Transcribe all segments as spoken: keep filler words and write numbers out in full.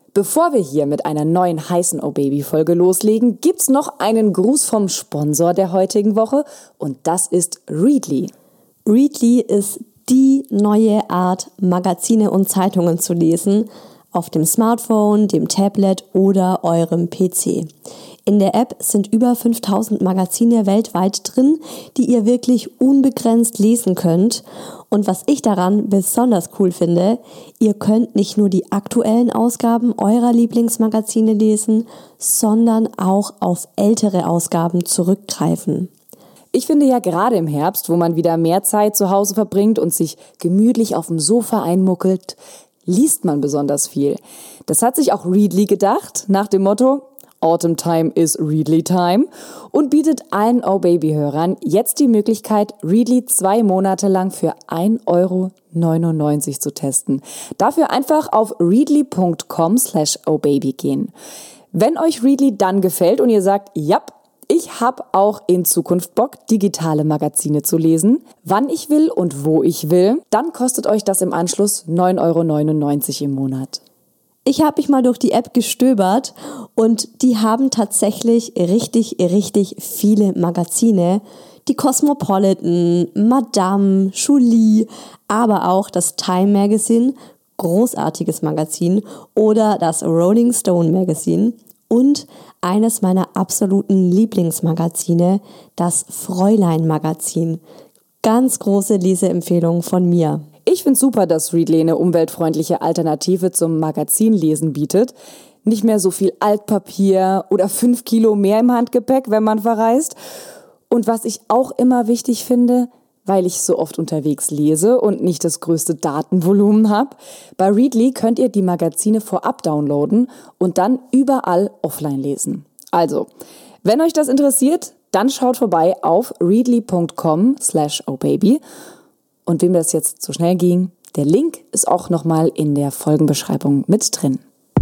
Bevor wir hier mit einer neuen heißen Oh Baby Folge loslegen, gibt's noch einen Gruß vom Sponsor der heutigen Woche und das ist Readly. Readly ist die neue Art, Magazine und Zeitungen zu lesen, auf dem Smartphone, dem Tablet oder eurem P C. In der App sind über fünftausend Magazine weltweit drin, die ihr wirklich unbegrenzt lesen könnt. Und was ich daran besonders cool finde, ihr könnt nicht nur die aktuellen Ausgaben eurer Lieblingsmagazine lesen, sondern auch auf ältere Ausgaben zurückgreifen. Ich finde ja gerade im Herbst, wo man wieder mehr Zeit zu Hause verbringt und sich gemütlich auf dem Sofa einmuckelt, liest man besonders viel. Das hat sich auch Readly gedacht, nach dem Motto Autumn Time is Readly Time und bietet allen Oh Baby-Hörern jetzt die Möglichkeit, Readly zwei Monate lang für ein Euro neunundneunzig zu testen. Dafür einfach auf readly.com slash ohbaby gehen. Wenn euch Readly dann gefällt und ihr sagt, ja, ich habe auch in Zukunft Bock, digitale Magazine zu lesen, wann ich will und wo ich will, dann kostet euch das im Anschluss neun Euro neunundneunzig im Monat. Ich habe mich mal durch die App gestöbert und die haben tatsächlich richtig, richtig viele Magazine. Die Cosmopolitan, Madame, Julie, aber auch das Time Magazine, großartiges Magazin, oder das Rolling Stone Magazine. Und eines meiner absoluten Lieblingsmagazine, das Fräulein-Magazin. Ganz große Leseempfehlung von mir. Ich finde super, dass Readly eine umweltfreundliche Alternative zum Magazinlesen bietet. Nicht mehr so viel Altpapier oder fünf Kilo mehr im Handgepäck, wenn man verreist. Und was ich auch immer wichtig finde, weil ich so oft unterwegs lese und nicht das größte Datenvolumen habe. Bei Readly könnt ihr die Magazine vorab downloaden und dann überall offline lesen. Also, wenn euch das interessiert, dann schaut vorbei auf readly.com slash ohbaby. Und wem das jetzt zu schnell ging, der Link ist auch nochmal in der Folgenbeschreibung mit drin.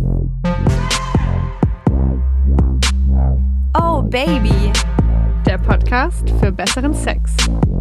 Oh Baby, der Podcast für besseren Sex.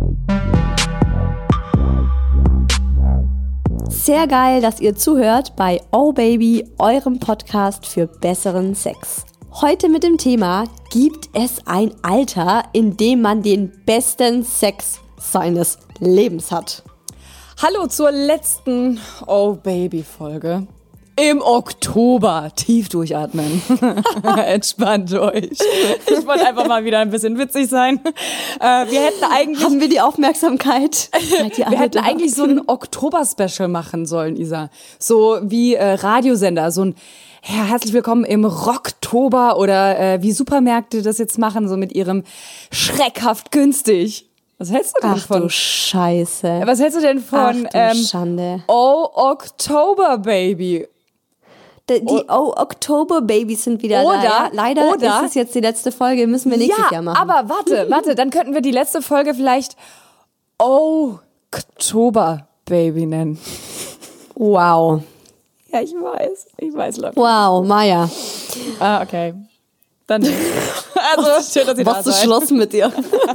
Sehr geil, dass ihr zuhört bei Oh Baby, eurem Podcast für besseren Sex. Heute mit dem Thema: Gibt es ein Alter, in dem man den besten Sex seines Lebens hat? Hallo zur letzten Oh Baby Folge. Im Oktober. Tief durchatmen. Entspannt euch. Ich wollte einfach mal wieder ein bisschen witzig sein. Äh, wir hätten eigentlich... Haben wir die Aufmerksamkeit? Wir hätten eigentlich so ein Oktober-Special machen sollen, Isa. So wie äh, Radiosender. So ein ja, herzlich willkommen im Rocktober oder äh, wie Supermärkte das jetzt machen, so mit ihrem schreckhaft günstig. Was hältst du denn Ach von? du Scheiße. Was hältst du denn von Ach du ähm, Schande. Oh Oktober Baby? Die, die Oh Oktober Babys sind wieder oder, da. Ja? Leider oder, ist es jetzt die letzte Folge, müssen wir nächstes ja, Jahr machen. aber warte, warte, dann könnten wir die letzte Folge vielleicht Oh Oktober Baby nennen. Wow. Ja, ich weiß, ich weiß, Leute. Wow, Maja. Ah, okay. Dann nicht. Also, schön, dass ihr da Was du seid. Schluss mit dir.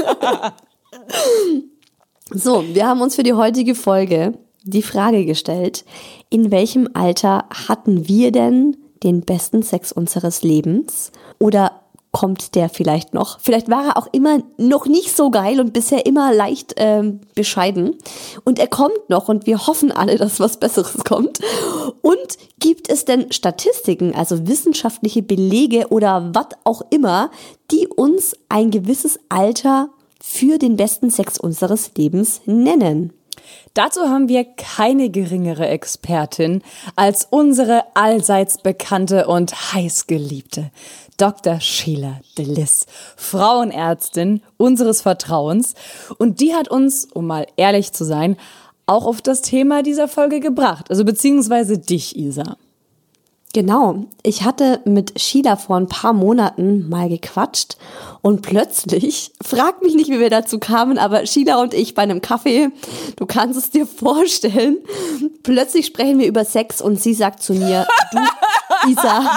So, wir haben uns für die heutige Folge die Frage gestellt, in welchem Alter hatten wir denn den besten Sex unseres Lebens? Oder kommt der vielleicht noch? Vielleicht war er auch immer noch nicht so geil und bisher immer leicht ähm, bescheiden. Und er kommt noch und wir hoffen alle, dass was Besseres kommt. Und gibt es denn Statistiken, also wissenschaftliche Belege oder was auch immer, die uns ein gewisses Alter für den besten Sex unseres Lebens nennen? Dazu haben wir keine geringere Expertin als unsere allseits bekannte und heißgeliebte Doktor Sheila Delis, Frauenärztin unseres Vertrauens. Und die hat uns, um mal ehrlich zu sein, auch auf das Thema dieser Folge gebracht. Also beziehungsweise dich, Isa. Genau, ich hatte mit Sheila vor ein paar Monaten mal gequatscht und plötzlich, frag mich nicht, wie wir dazu kamen, aber Sheila und ich bei einem Kaffee, du kannst es dir vorstellen, plötzlich sprechen wir über Sex und sie sagt zu mir, du Isa.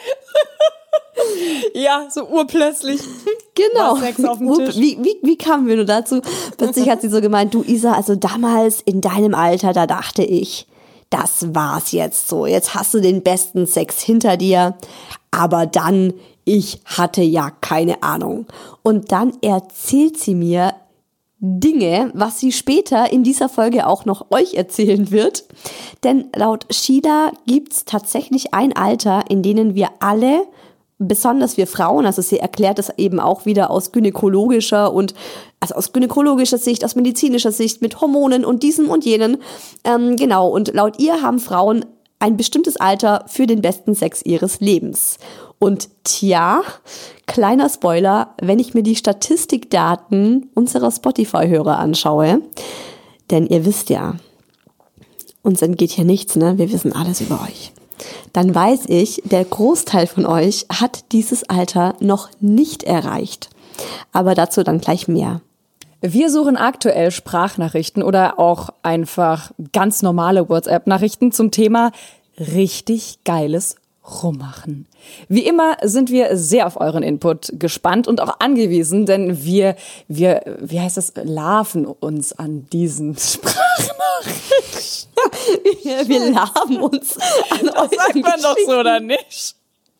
Ja, so urplötzlich. Genau. War Sex auf dem Tisch. Wie, wie, wie kamen wir nur dazu? Plötzlich hat sie so gemeint, du Isa, also damals in deinem Alter, da dachte ich, das war's jetzt so. Jetzt hast du den besten Sex hinter dir, aber dann, ich hatte ja keine Ahnung. Und dann erzählt sie mir Dinge, was sie später in dieser Folge auch noch euch erzählen wird. Denn laut Sheila gibt's tatsächlich ein Alter, in denen wir alle, besonders wir Frauen, also sie erklärt es eben auch wieder aus gynäkologischer und also aus gynäkologischer Sicht, aus medizinischer Sicht, mit Hormonen und diesem und jenen. Ähm, genau, und laut ihr haben Frauen ein bestimmtes Alter für den besten Sex ihres Lebens. Und tja, kleiner Spoiler, wenn ich mir die Statistikdaten unserer Spotify-Hörer anschaue, denn ihr wisst ja, uns entgeht hier nichts, ne? Wir wissen alles über euch. Dann weiß ich, der Großteil von euch hat dieses Alter noch nicht erreicht. Aber dazu dann gleich mehr. Wir suchen aktuell Sprachnachrichten oder auch einfach ganz normale WhatsApp-Nachrichten zum Thema richtig geiles Rummachen. Wie immer sind wir sehr auf euren Input gespannt und auch angewiesen, denn wir, wir, wie heißt das, larven uns an diesen Sprachnachrichten. wir, wir larven uns an das euren sagt man doch so, oder nicht?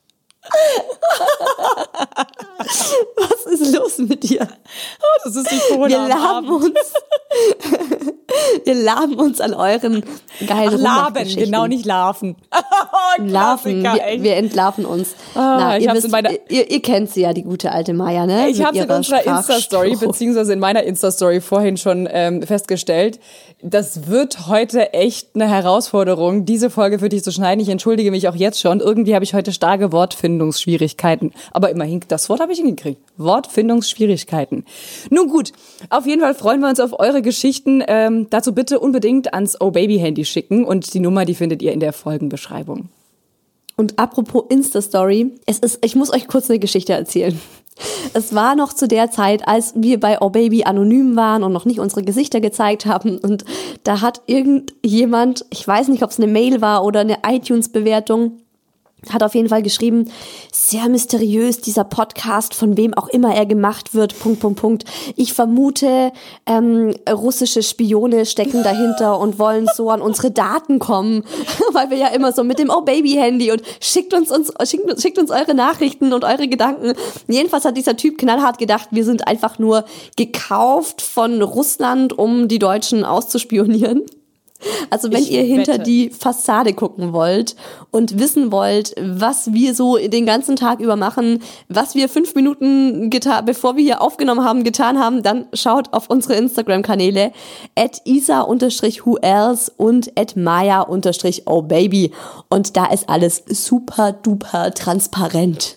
Was ist los mit dir? Oh, das ist die Corona. Wir laben uns. Wir laben uns an euren geilen Ach, laben, genau, nicht larven. Larven, wir, wir entlarven uns. Oh, Na, ich ihr, hab's wisst, in meiner ihr, ihr kennt sie ja, die gute alte Maya, ne? Ich habe in unserer Insta-Story, beziehungsweise in meiner Insta-Story vorhin schon ähm, festgestellt, das wird heute echt eine Herausforderung, diese Folge für dich zu schneiden. Ich entschuldige mich auch jetzt schon. Irgendwie habe ich heute starke Wortfindungsschwierigkeiten. Aber immerhin, das Wort habe ich hingekriegt. Wortfindungsschwierigkeiten. Nun gut, auf jeden Fall freuen wir uns auf eure Geschichten. Ähm, dazu bitte unbedingt ans Oh-Baby-Handy schicken. Und die Nummer, die findet ihr in der Folgenbeschreibung. Und apropos Insta-Story, es ist, ich muss euch kurz eine Geschichte erzählen. Es war noch zu der Zeit, als wir bei Oh Baby anonym waren und noch nicht unsere Gesichter gezeigt haben. Und da hat irgendjemand, ich weiß nicht, ob es eine Mail war oder eine iTunes-Bewertung, hat auf jeden Fall geschrieben, sehr mysteriös dieser Podcast, von wem auch immer er gemacht wird, Punkt, Punkt, Punkt. Ich vermute, ähm, russische Spione stecken dahinter und wollen so an unsere Daten kommen, weil wir ja immer so mit dem Oh-Baby-Handy und schickt uns, uns, schickt, schickt uns eure Nachrichten und eure Gedanken. Jedenfalls hat dieser Typ knallhart gedacht, wir sind einfach nur gekauft von Russland, um die Deutschen auszuspionieren. Also wenn ich ihr hinter wette. die Fassade gucken wollt und wissen wollt, was wir so den ganzen Tag über machen, was wir fünf Minuten geta- bevor wir hier aufgenommen haben, getan haben, dann schaut auf unsere Instagram-Kanäle at isa unterstrich who else und at maya unterstrich oh baby. Und da ist alles super duper transparent.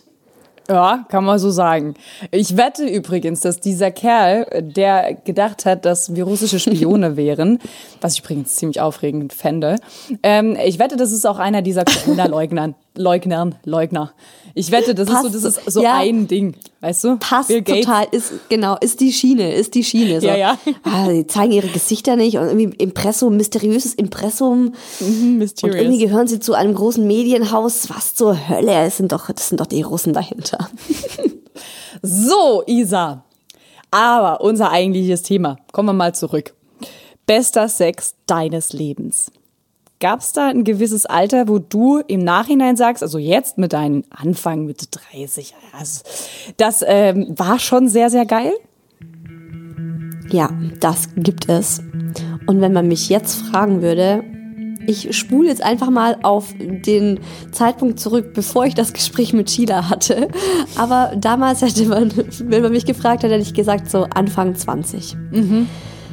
Ja, kann man so sagen. Ich wette übrigens, dass dieser Kerl, der gedacht hat, dass wir russische Spione wären, was ich übrigens ziemlich aufregend fände, ähm, ich wette, das ist auch einer dieser Corona-Leugnern, Leugnern, Leugner. Ich wette, das Passt, ist so, das ist so ja, ein Ding, weißt du? Passt Bill Gates. total, ist, genau, ist die Schiene, ist die Schiene. So. Ja, ja. Ah, die zeigen ihre Gesichter nicht und irgendwie Impressum, mysteriöses Impressum. Mhm, mysterious. Und irgendwie gehören sie zu einem großen Medienhaus. Was zur Hölle? Das sind doch, das sind doch die Russen dahinter. So, Isa. Aber unser eigentliches Thema. Kommen wir mal zurück. Bester Sex deines Lebens. Gab es da ein gewisses Alter, wo du im Nachhinein sagst, also jetzt mit deinen Anfang Mitte dreißig, also das ähm, war schon sehr, sehr geil? Ja, das gibt es. Und wenn man mich jetzt fragen würde, ich spule jetzt einfach mal auf den Zeitpunkt zurück, bevor ich das Gespräch mit Sheila hatte. Aber damals hätte man, wenn man mich gefragt hätte, hätte ich gesagt so Anfang zwanzig. Mhm.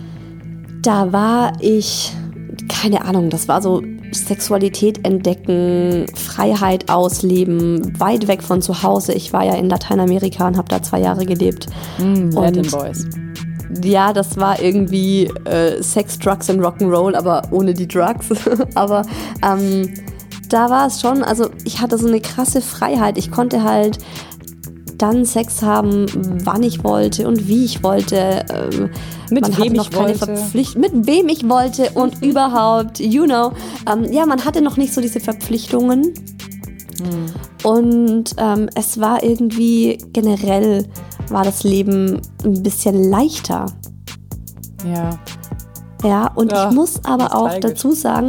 Da war ich, keine Ahnung, das war so Sexualität entdecken, Freiheit ausleben, weit weg von zu Hause. Ich war ja in Lateinamerika und habe da zwei Jahre gelebt. Mm, Latin Boys. Ja, das war irgendwie äh, Sex, Drugs und Rock'n'Roll, aber ohne die Drugs. aber ähm, da war es schon, also ich hatte so eine krasse Freiheit. Ich konnte halt dann Sex haben, wann ich wollte und wie ich wollte. Ähm, mit man wem hatte noch ich keine wollte. Verpflichtung, mit wem ich wollte und überhaupt, you know. Ähm, ja, man hatte noch nicht so diese Verpflichtungen. Hm. Und ähm, es war irgendwie generell war das Leben ein bisschen leichter. Ja. Ja, und Ja, ich muss aber auch nostalgisch. dazu sagen,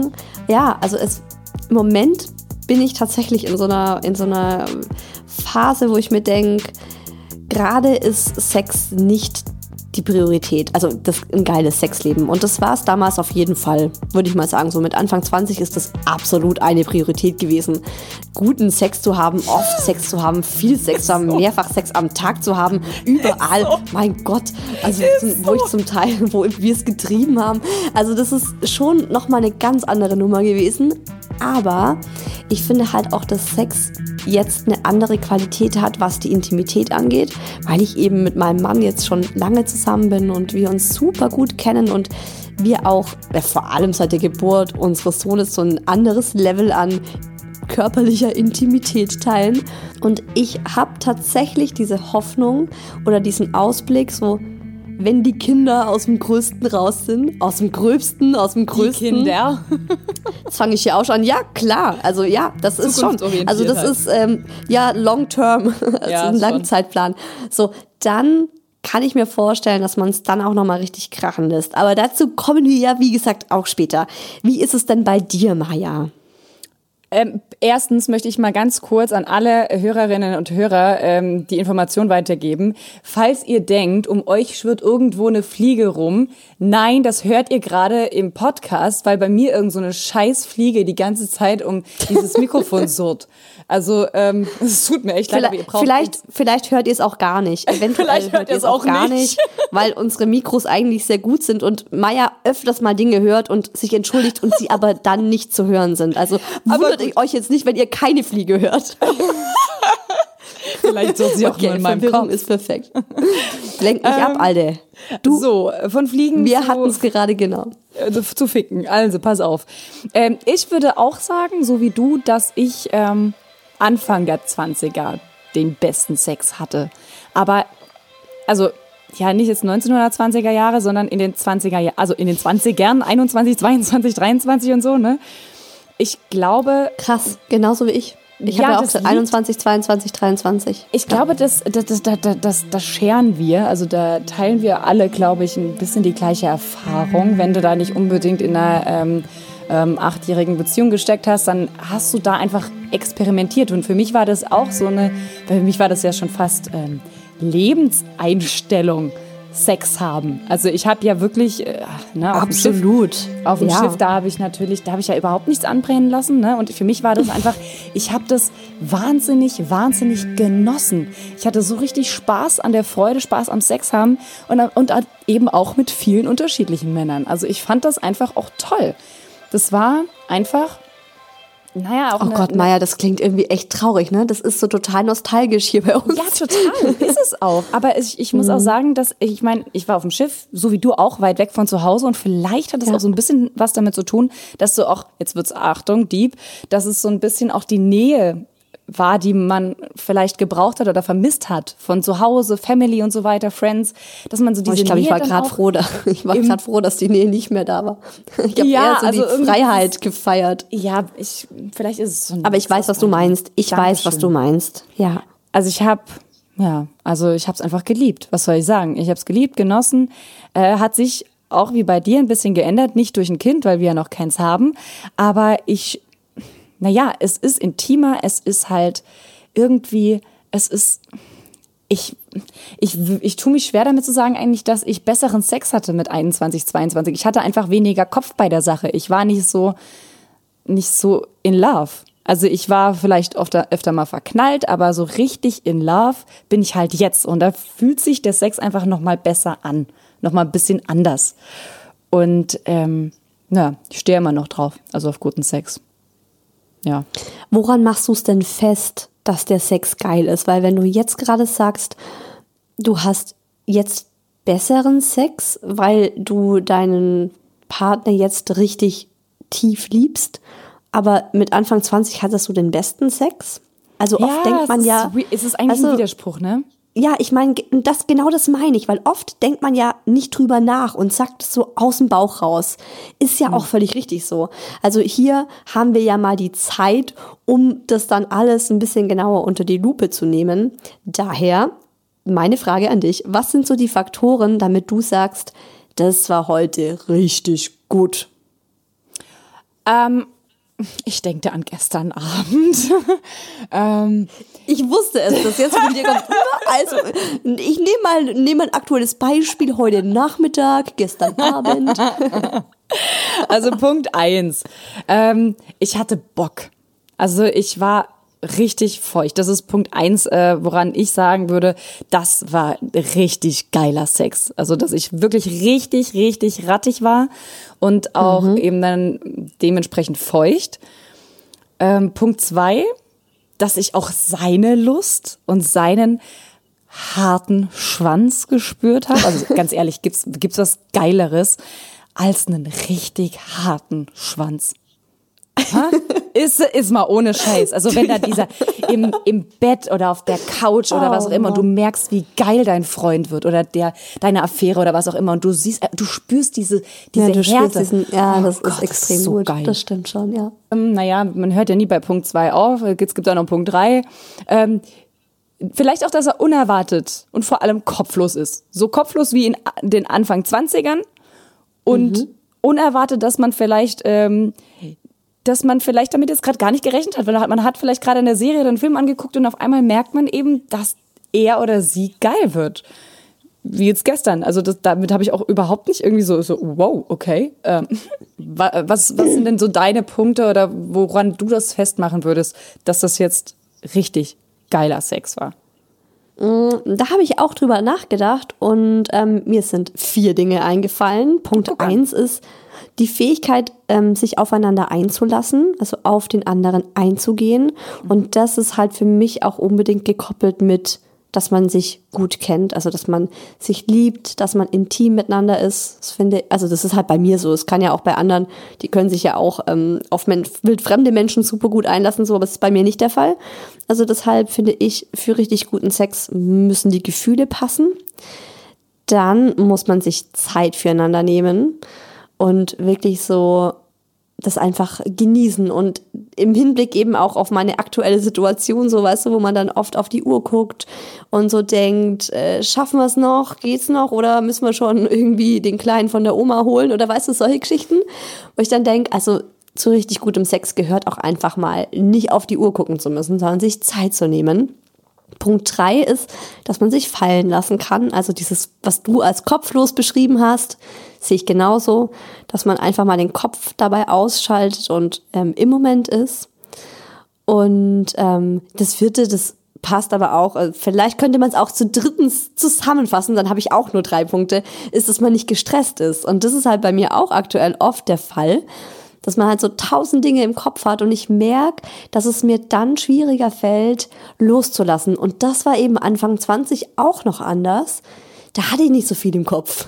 Ja, also es, im Moment bin ich tatsächlich in so einer, in so einer Phase, wo ich mir denke, gerade ist Sex nicht die Priorität, also das ein geiles Sexleben. Und das war es damals auf jeden Fall, würde ich mal sagen. So mit Anfang zwanzig ist das absolut eine Priorität gewesen. Guten Sex zu haben, oft Sex zu haben, viel Sex zu haben, mehrfach Sex am Tag zu haben, überall. Mein Gott, also wo ich zum Teil, wo wir es getrieben haben. Also das ist schon nochmal eine ganz andere Nummer gewesen. Aber ich finde halt auch, dass Sex jetzt eine andere Qualität hat, was die Intimität angeht, weil ich eben mit meinem Mann jetzt schon lange zusammen bin und wir uns super gut kennen und wir auch, äh, vor allem seit der Geburt unseres Sohnes, so ein anderes Level an körperlicher Intimität teilen. Und ich habe tatsächlich diese Hoffnung oder diesen Ausblick, so wenn die Kinder aus dem Größten raus sind, aus dem Gröbsten, aus dem Größten. Die Kinder. Jetzt fange ich hier auch schon an. Ja, klar. Also ja, das ist schon. Also das halt. ist ähm, ja long term, also Ja, ein Langzeitplan. So, dann kann ich mir vorstellen, dass man es dann auch nochmal richtig krachen lässt. Aber dazu kommen wir ja, wie gesagt, auch später. Wie ist es denn bei dir, Maja? Ähm, erstens möchte ich mal ganz kurz an alle Hörerinnen und Hörer ähm, die Information weitergeben. Falls ihr denkt, um euch schwirrt irgendwo eine Fliege rum, nein, das hört ihr gerade im Podcast, weil bei mir irgend so eine Scheißfliege die ganze Zeit um dieses Mikrofon surrt. Also ähm, es tut mir echt leid, aber ihr braucht Vielleicht, vielleicht hört ihr es auch gar nicht. Eventuell Vielleicht hört ihr es auch gar nicht. nicht, weil unsere Mikros eigentlich sehr gut sind und Maja öfters mal Dinge hört und sich entschuldigt und sie aber dann nicht zu hören sind. Also wundert euch jetzt nicht, wenn ihr keine Fliege hört. Vielleicht surrt sie auch Okay, nur in meinem Verwirrung Kopf. ist perfekt. Lenk mich Ähm, ab, Alter. Du, So, von Fliegen wir zu, hatten es gerade genau. äh, zu ficken. Also, pass auf. Ähm, ich würde auch sagen, so wie du, dass ich ähm, Anfang der zwanziger den besten Sex hatte. Aber, also, ja, nicht jetzt neunzehnhundertzwanziger Jahre, sondern in den zwanziger Jahren, also in den zwanzigern, einundzwanzig, zweiundzwanzig, dreiundzwanzig und so, ne? Ich glaube, Krass, genauso wie ich. Ich Ja, habe ja auch das gesagt, liegt- einundzwanzig, zweiundzwanzig, dreiundzwanzig. Ich glaube, das, das, das, das, das, das scheren wir. Also da teilen wir alle, glaube ich, ein bisschen die gleiche Erfahrung. Wenn du da nicht unbedingt in einer ähm, ähm, achtjährigen Beziehung gesteckt hast, dann hast du da einfach experimentiert. Und für mich war das auch so eine, für mich war das ja schon fast ähm, Lebenseinstellung, Sex haben. Also ich habe ja wirklich äh, ne, auf dem Schiff, Absolut. auf dem Ja. Schiff, da habe ich natürlich, da habe ich ja überhaupt nichts anbrennen lassen. Ne? Und für mich war das einfach, ich habe das wahnsinnig, wahnsinnig genossen. Ich hatte so richtig Spaß an der Freude, Spaß am Sex haben und, und eben auch mit vielen unterschiedlichen Männern. Also ich fand das einfach auch toll. Das war einfach, naja, auch Oh eine, Gott, eine Maja, das klingt irgendwie echt traurig, ne? Das ist so total nostalgisch hier bei uns. Ja, total. Ist es auch. Aber ich, ich muss auch sagen, dass ich meine, ich war auf dem Schiff, so wie du auch, weit weg von zu Hause. Und vielleicht hat es Ja. auch so ein bisschen was damit zu tun, dass du auch, jetzt wird's Achtung, Dieb, dass es so ein bisschen auch die Nähe war, die man vielleicht gebraucht hat oder vermisst hat. Von zu Hause, Family und so weiter, Friends. Dass man so diese Oh, ich glaube, ich Nähe war dann gerade auch froh, da, ich war im- gerade froh, dass die Nähe nicht mehr da war. Ich habe Ja, eher so also die irgendwie Freiheit gefeiert. Ja, ich, vielleicht ist es so ein Aber ich weiß, was du meinst. Ich weiß, was Dankeschön. du meinst. Ja. Also ich habe, ja, also ich habe es einfach geliebt. Was soll ich sagen? Ich habe es geliebt, genossen. Äh, hat sich auch wie bei dir ein bisschen geändert. Nicht durch ein Kind, weil wir ja noch keins haben. Aber ich, naja, es ist intimer. Es ist halt irgendwie, es ist, ich, ich, ich tue mich schwer damit zu sagen eigentlich, dass ich besseren Sex hatte mit einundzwanzig, zweiundzwanzig. Ich hatte einfach weniger Kopf bei der Sache. Ich war nicht so, nicht so in love. Also ich war vielleicht öfter, öfter mal verknallt, aber so richtig in love bin ich halt jetzt. Und da fühlt sich der Sex einfach noch mal besser an. Noch mal ein bisschen anders. Und ähm, ja, ich stehe immer noch drauf. Also auf guten Sex. Ja. Woran machst du es denn fest, dass der Sex geil ist? Weil wenn du jetzt gerade sagst, du hast jetzt besseren Sex, weil du deinen Partner jetzt richtig tief liebst, aber mit Anfang zwanzig hattest du den besten Sex? Also oft denkt man es ja... Ist, es ist eigentlich also, ein Widerspruch, ne? Ja, ich meine, das, genau das meine ich, weil oft denkt man ja nicht drüber nach und sagt es so aus dem Bauch raus. Ist ja auch völlig richtig so. Also hier haben wir ja mal die Zeit, um das dann alles ein bisschen genauer unter die Lupe zu nehmen. Daher meine Frage an dich, was sind so die Faktoren, damit du sagst, das war heute richtig gut? Ähm, Ich denke an gestern Abend. ähm, Ich wusste es, dass jetzt von dir kommt. Also, ich nehme mal, nehm mal ein aktuelles Beispiel. Heute Nachmittag, gestern Abend. Also Punkt eins. Ähm, ich hatte Bock. Also ich war richtig feucht. Das ist Punkt eins, äh, woran ich sagen würde, das war richtig geiler Sex. Also dass ich wirklich richtig, richtig rattig war und auch mhm. eben dann dementsprechend feucht. Ähm, Punkt zwei, dass ich auch seine Lust und seinen harten Schwanz gespürt habe. Also ganz ehrlich, gibt's gibt's was Geileres als einen richtig harten Schwanz? Ha? Ist, ist mal ohne Scheiß. Also wenn da dieser im, im Bett oder auf der Couch oder oh, was auch immer und du merkst, wie geil dein Freund wird oder der deine Affäre oder was auch immer und du siehst, du spürst diese diese ja, du Härte. Diesen, ja, das oh ist Gott, extrem das ist so gut. Geil. Das stimmt schon, ja. Ähm, naja, man hört ja nie bei Punkt zwei auf. Jetzt gibt es auch noch Punkt drei. Ähm, vielleicht auch, dass er unerwartet und vor allem kopflos ist. So kopflos wie in den Anfang zwanzigern und mhm. unerwartet, dass man vielleicht ähm, dass man vielleicht damit jetzt gerade gar nicht gerechnet hat, weil man hat vielleicht gerade eine Serie oder einen Film angeguckt und auf einmal merkt man eben, dass er oder sie geil wird. Wie jetzt gestern. Also das, damit habe ich auch überhaupt nicht irgendwie so, so wow, okay. Ähm, was, was sind denn so deine Punkte oder woran du das festmachen würdest, dass das jetzt richtig geiler Sex war? Da habe ich auch drüber nachgedacht und ähm, mir sind vier Dinge eingefallen. Punkt okay. eins ist die Fähigkeit, ähm, sich aufeinander einzulassen, also auf den anderen einzugehen. Und das ist halt für mich auch unbedingt gekoppelt mit, dass man sich gut kennt, also dass man sich liebt, dass man intim miteinander ist. Das finde, also das ist halt bei mir so. Es kann ja auch bei anderen, die können sich ja auch ähm, auf men- wildfremde Menschen super gut einlassen, so, aber das ist bei mir nicht der Fall. Also deshalb finde ich, für richtig guten Sex müssen die Gefühle passen. Dann muss man sich Zeit füreinander nehmen und wirklich so das einfach genießen und im Hinblick eben auch auf meine aktuelle Situation, so weißt du, wo man dann oft auf die Uhr guckt und so denkt, äh, schaffen wir es noch, geht's noch oder müssen wir schon irgendwie den Kleinen von der Oma holen oder weißt du, solche Geschichten, wo ich dann denke, also zu richtig gutem Sex gehört auch einfach mal nicht auf die Uhr gucken zu müssen, sondern sich Zeit zu nehmen. Punkt drei ist, dass man sich fallen lassen kann. Also dieses, was du als kopflos beschrieben hast, sehe ich genauso, dass man einfach mal den Kopf dabei ausschaltet und ähm, im Moment ist. Und ähm, das vierte, das passt aber auch, also vielleicht könnte man es auch zu drittens zusammenfassen, dann habe ich auch nur drei Punkte, ist, dass man nicht gestresst ist. Und das ist halt bei mir auch aktuell oft der Fall, dass man halt so tausend Dinge im Kopf hat und ich merke, dass es mir dann schwieriger fällt, loszulassen. Und das war eben Anfang zwanzig auch noch anders. Da hatte ich nicht so viel im Kopf.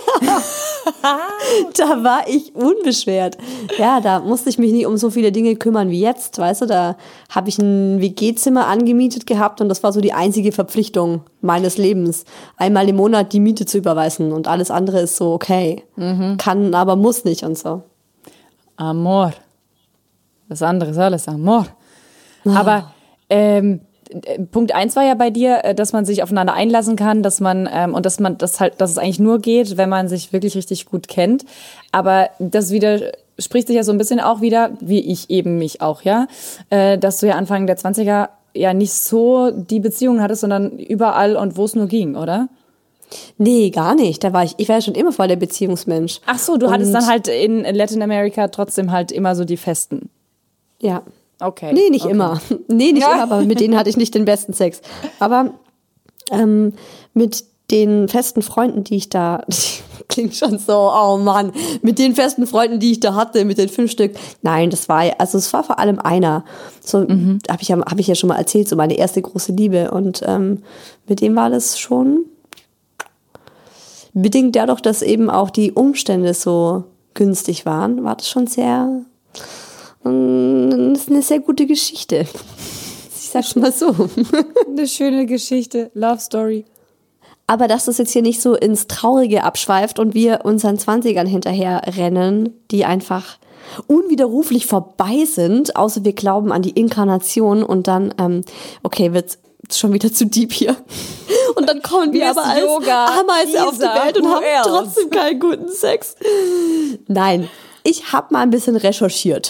Da war ich unbeschwert. Ja, da musste ich mich nicht um so viele Dinge kümmern wie jetzt, weißt du, da habe ich ein W G-Zimmer angemietet gehabt und das war so die einzige Verpflichtung meines Lebens, einmal im Monat die Miete zu überweisen und alles andere ist so okay, mhm. kann, aber muss nicht und so. Amor. Das andere ist alles Amor. Oh. Aber ähm, Punkt eins war ja bei dir, dass man sich aufeinander einlassen kann, dass man ähm, und dass man das halt, dass es eigentlich nur geht, wenn man sich wirklich richtig gut kennt. Aber das widerspricht sich ja so ein bisschen auch wieder, wie ich eben mich auch, ja, äh, dass du ja Anfang der zwanziger ja nicht so die Beziehungen hattest, sondern überall und wo es nur ging, oder? Nee, gar nicht. Da war ich, ich war ja schon immer voll der Beziehungsmensch. Ach so, du und hattest dann halt in Latin America trotzdem halt immer so die Festen. Ja. Okay. Nee, nicht okay. immer. Nee, nicht ja. immer, aber mit denen hatte ich nicht den besten Sex. Aber ähm, mit den festen Freunden, die ich da, klingt schon so, oh Mann, mit den festen Freunden, die ich da hatte, mit den fünf Stück. Nein, das war, also es war vor allem einer. So mhm. habe ich, ja, hab ich ja schon mal erzählt, so meine erste große Liebe. Und ähm, mit dem war das schon bedingt dadurch, dass eben auch die Umstände so günstig waren, war das schon sehr, das ist eine sehr gute Geschichte. Ich sag's mal so. Eine schöne Geschichte, Love Story. Aber dass das jetzt hier nicht so ins Traurige abschweift und wir unseren Zwanzigern hinterher rennen, die einfach unwiderruflich vorbei sind, außer wir glauben an die Inkarnation und dann, ähm, okay, wird's schon wieder zu deep hier. Und dann kommen wir aber als Ameisen auf die Welt und haben trotzdem keinen guten Sex. Nein, ich habe mal ein bisschen recherchiert.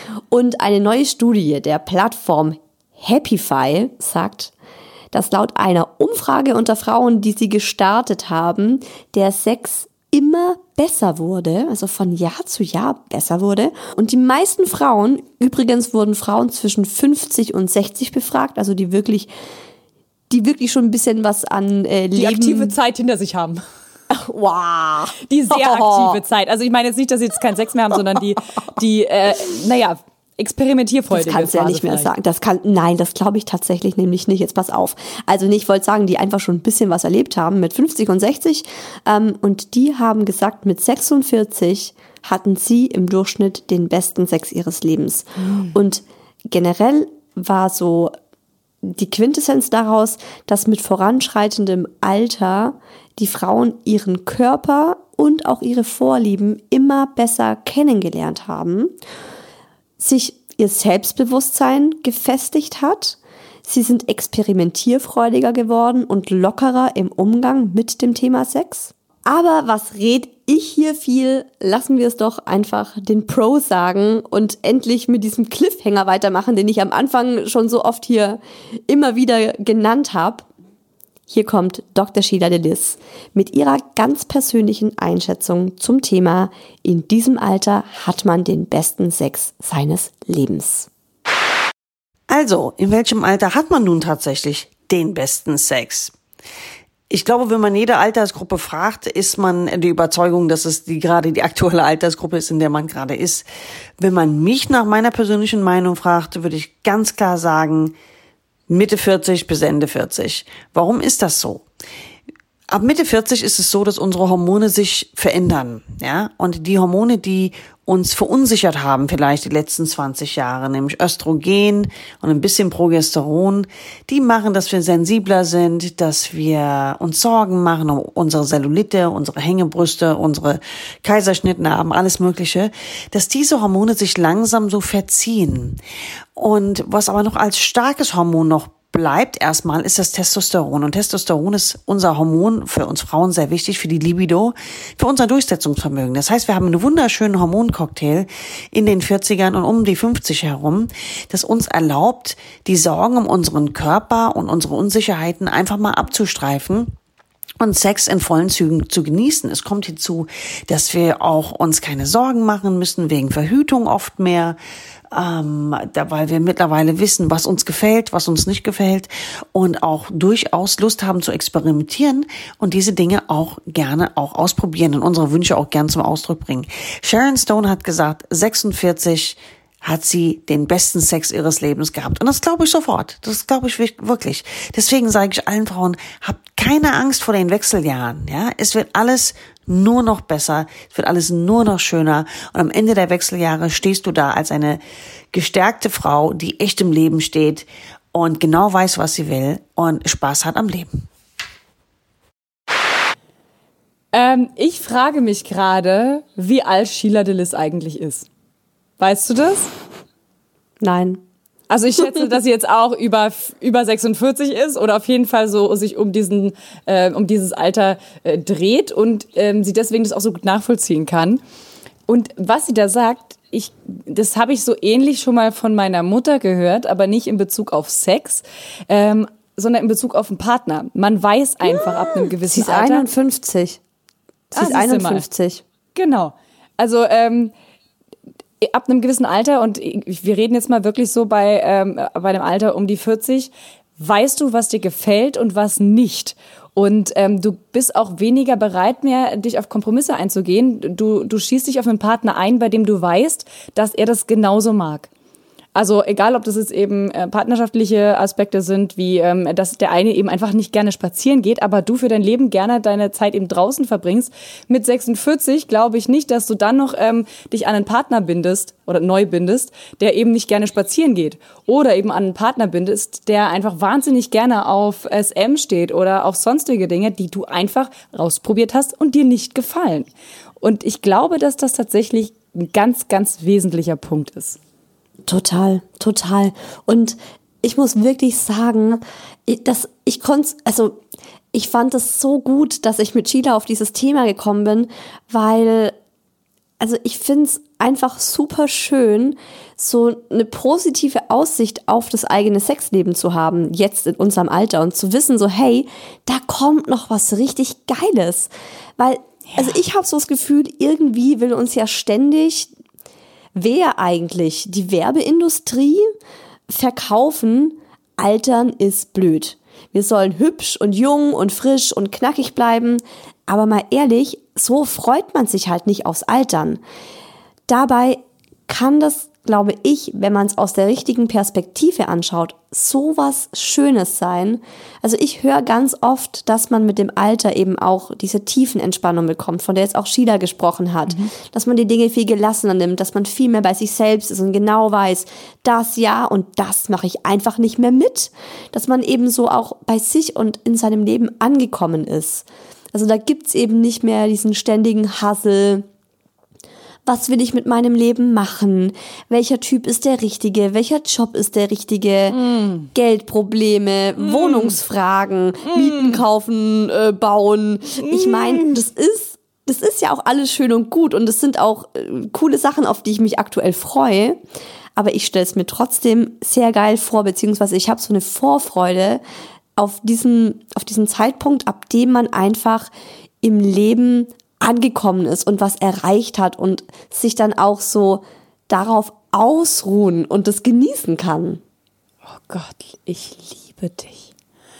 Und eine neue Studie der Plattform Happify sagt, dass laut einer Umfrage unter Frauen, die sie gestartet haben, der Sex immer besser wurde, also von Jahr zu Jahr besser wurde. Und die meisten Frauen, übrigens wurden Frauen zwischen fünfzig und sechzig befragt, also die wirklich, die wirklich schon ein bisschen was an äh, Leben... Die aktive Zeit hinter sich haben. Wow. Die sehr aktive Zeit. Also ich meine jetzt nicht, dass sie jetzt keinen Sex mehr haben, sondern die, die äh, naja, experimentierfreudige Das kannst du ja nicht mehr vielleicht. sagen. Das kann, nein, das glaube ich tatsächlich nämlich nicht. Jetzt pass auf. Also nicht, ich wollte sagen, die einfach schon ein bisschen was erlebt haben mit fünfzig und sechzig. Ähm, und die haben gesagt, mit sechsundvierzig hatten sie im Durchschnitt den besten Sex ihres Lebens. Mhm. Und generell war so die Quintessenz daraus, dass mit voranschreitendem Alter die Frauen ihren Körper und auch ihre Vorlieben immer besser kennengelernt haben, sich ihr Selbstbewusstsein gefestigt hat, sie sind experimentierfreudiger geworden und lockerer im Umgang mit dem Thema Sex. Aber was red ich hier viel? Lassen wir es doch einfach den Pros sagen und endlich mit diesem Cliffhanger weitermachen, den ich am Anfang schon so oft hier immer wieder genannt habe. Hier kommt Doktor Sheila Delis mit ihrer ganz persönlichen Einschätzung zum Thema: In diesem Alter hat man den besten Sex seines Lebens. Also, in welchem Alter hat man nun tatsächlich den besten Sex? Ich glaube, wenn man jede Altersgruppe fragt, ist man die Überzeugung, dass es die gerade die aktuelle Altersgruppe ist, in der man gerade ist. Wenn man mich nach meiner persönlichen Meinung fragt, würde ich ganz klar sagen, Mitte vierzig bis Ende vierzig. Warum ist das so? Ab Mitte vierzig ist es so, dass unsere Hormone sich verändern, ja? Und die Hormone, die uns verunsichert haben, vielleicht die letzten zwanzig Jahre, nämlich Östrogen und ein bisschen Progesteron, die machen, dass wir sensibler sind, dass wir uns Sorgen machen um unsere Cellulite, unsere Hängebrüste, unsere Kaiserschnittnarben, alles Mögliche, dass diese Hormone sich langsam so verziehen. Und was aber noch als starkes Hormon noch bleibt erstmal, ist das Testosteron. Und Testosteron ist unser Hormon, für uns Frauen sehr wichtig, für die Libido, für unser Durchsetzungsvermögen. Das heißt, wir haben einen wunderschönen Hormoncocktail in den vierzigern und um die fünfzig herum, das uns erlaubt, die Sorgen um unseren Körper und unsere Unsicherheiten einfach mal abzustreifen und Sex in vollen Zügen zu genießen. Es kommt hinzu, dass wir auch uns keine Sorgen machen müssen, wegen Verhütung oft mehr, ähm, da, weil wir mittlerweile wissen, was uns gefällt, was uns nicht gefällt und auch durchaus Lust haben zu experimentieren und diese Dinge auch gerne auch ausprobieren und unsere Wünsche auch gern zum Ausdruck bringen. Sharon Stone hat gesagt, sechsundvierzig hat sie den besten Sex ihres Lebens gehabt. Und das glaube ich sofort. Das glaube ich wirklich. Deswegen sage ich allen Frauen, habt keine Angst vor den Wechseljahren. Ja, es wird alles nur noch besser. Es wird alles nur noch schöner. Und am Ende der Wechseljahre stehst du da als eine gestärkte Frau, die echt im Leben steht und genau weiß, was sie will und Spaß hat am Leben. Ähm, ich frage mich gerade, wie alt Sheila Delis eigentlich ist. Weißt du das? Nein. Also ich schätze, dass sie jetzt auch über über sechsundvierzig ist oder auf jeden Fall so sich um diesen äh, um dieses Alter äh, dreht und ähm, sie deswegen das auch so gut nachvollziehen kann. Und was sie da sagt, ich das habe ich so ähnlich schon mal von meiner Mutter gehört, aber nicht in Bezug auf Sex, ähm, sondern in Bezug auf einen Partner. Man weiß einfach ab einem gewissen Sie ist Alter. einundfünfzig. Sie Ah, ist einundfünfzig. Genau. Also ähm, ab einem gewissen Alter, und wir reden jetzt mal wirklich so bei, ähm, bei einem Alter um die vierzig, weißt du, was dir gefällt und was nicht. Und ähm, du bist auch weniger bereit mehr, dich auf Kompromisse einzugehen. Du, du schießt dich auf einen Partner ein, bei dem du weißt, dass er das genauso mag. Also egal, ob das jetzt eben äh, partnerschaftliche Aspekte sind, wie ähm, dass der eine eben einfach nicht gerne spazieren geht, aber du für dein Leben gerne deine Zeit eben draußen verbringst. Mit sechsundvierzig glaube ich nicht, dass du dann noch ähm, dich an einen Partner bindest oder neu bindest, der eben nicht gerne spazieren geht. Oder eben an einen Partner bindest, der einfach wahnsinnig gerne auf S M steht oder auf sonstige Dinge, die du einfach rausprobiert hast und dir nicht gefallen. Und ich glaube, dass das tatsächlich ein ganz, ganz wesentlicher Punkt ist. Total, total. Und ich muss wirklich sagen, dass ich konnte, also ich fand es so gut, dass ich mit Sheila auf dieses Thema gekommen bin, weil, also ich finde es einfach super schön, so eine positive Aussicht auf das eigene Sexleben zu haben, jetzt in unserem Alter und zu wissen so, hey, da kommt noch was richtig Geiles. Weil, ja. also ich habe so das Gefühl, irgendwie will uns ja ständig, wer eigentlich, die Werbeindustrie verkaufen, Altern ist blöd. Wir sollen hübsch und jung und frisch und knackig bleiben. Aber mal ehrlich, so freut man sich halt nicht aufs Altern. Dabei kann das, glaube ich, wenn man es aus der richtigen Perspektive anschaut, so was Schönes sein. Also ich höre ganz oft, dass man mit dem Alter eben auch diese Tiefenentspannung bekommt, von der jetzt auch Sheila gesprochen hat. Mhm. Dass man die Dinge viel gelassener nimmt, dass man viel mehr bei sich selbst ist und genau weiß, das ja und das mache ich einfach nicht mehr mit. Dass man eben so auch bei sich und in seinem Leben angekommen ist. Also da gibt's eben nicht mehr diesen ständigen Hassel. Was will ich mit meinem Leben machen? Welcher Typ ist der Richtige? Welcher Job ist der Richtige? Mm. Geldprobleme, mm. Wohnungsfragen, mm. Mieten kaufen, äh, bauen. Mm. Ich meine, das ist, das ist ja auch alles schön und gut und das sind auch äh, coole Sachen, auf die ich mich aktuell freue. Aber ich stelle es mir trotzdem sehr geil vor, beziehungsweise ich habe so eine Vorfreude auf diesen, auf diesen Zeitpunkt, ab dem man einfach im Leben angekommen ist und was erreicht hat und sich dann auch so darauf ausruhen und das genießen kann. Oh Gott, ich liebe dich.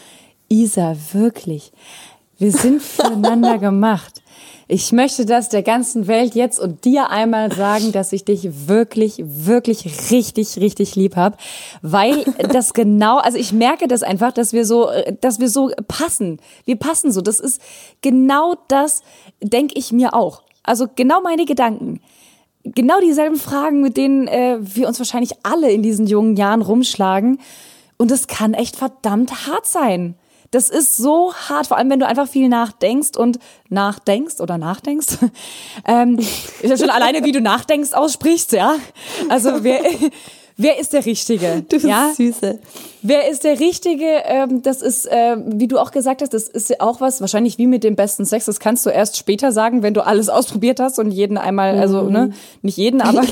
Isa, wirklich. Wir sind füreinander gemacht. Ich möchte das der ganzen Welt jetzt und dir einmal sagen, dass ich dich wirklich, wirklich richtig, richtig lieb habe, weil das genau, also ich merke das einfach, dass wir so, dass wir so passen. Wir passen so. Das ist genau das, denke ich mir auch. Also genau meine Gedanken. Genau dieselben Fragen, mit denen äh, wir uns wahrscheinlich alle in diesen jungen Jahren rumschlagen. Und das kann echt verdammt hart sein. Das ist so hart, vor allem wenn du einfach viel nachdenkst und nachdenkst oder nachdenkst. ähm, ist ja schon alleine, wie du nachdenkst, aussprichst, ja. Also wer, wer ist der Richtige? Du bist ja? Süße. Wer ist der Richtige? Ähm, das ist, äh, wie du auch gesagt hast, das ist ja auch was, wahrscheinlich wie mit dem besten Sex, das kannst du erst später sagen, wenn du alles ausprobiert hast und jeden einmal, also ne, nicht jeden, aber,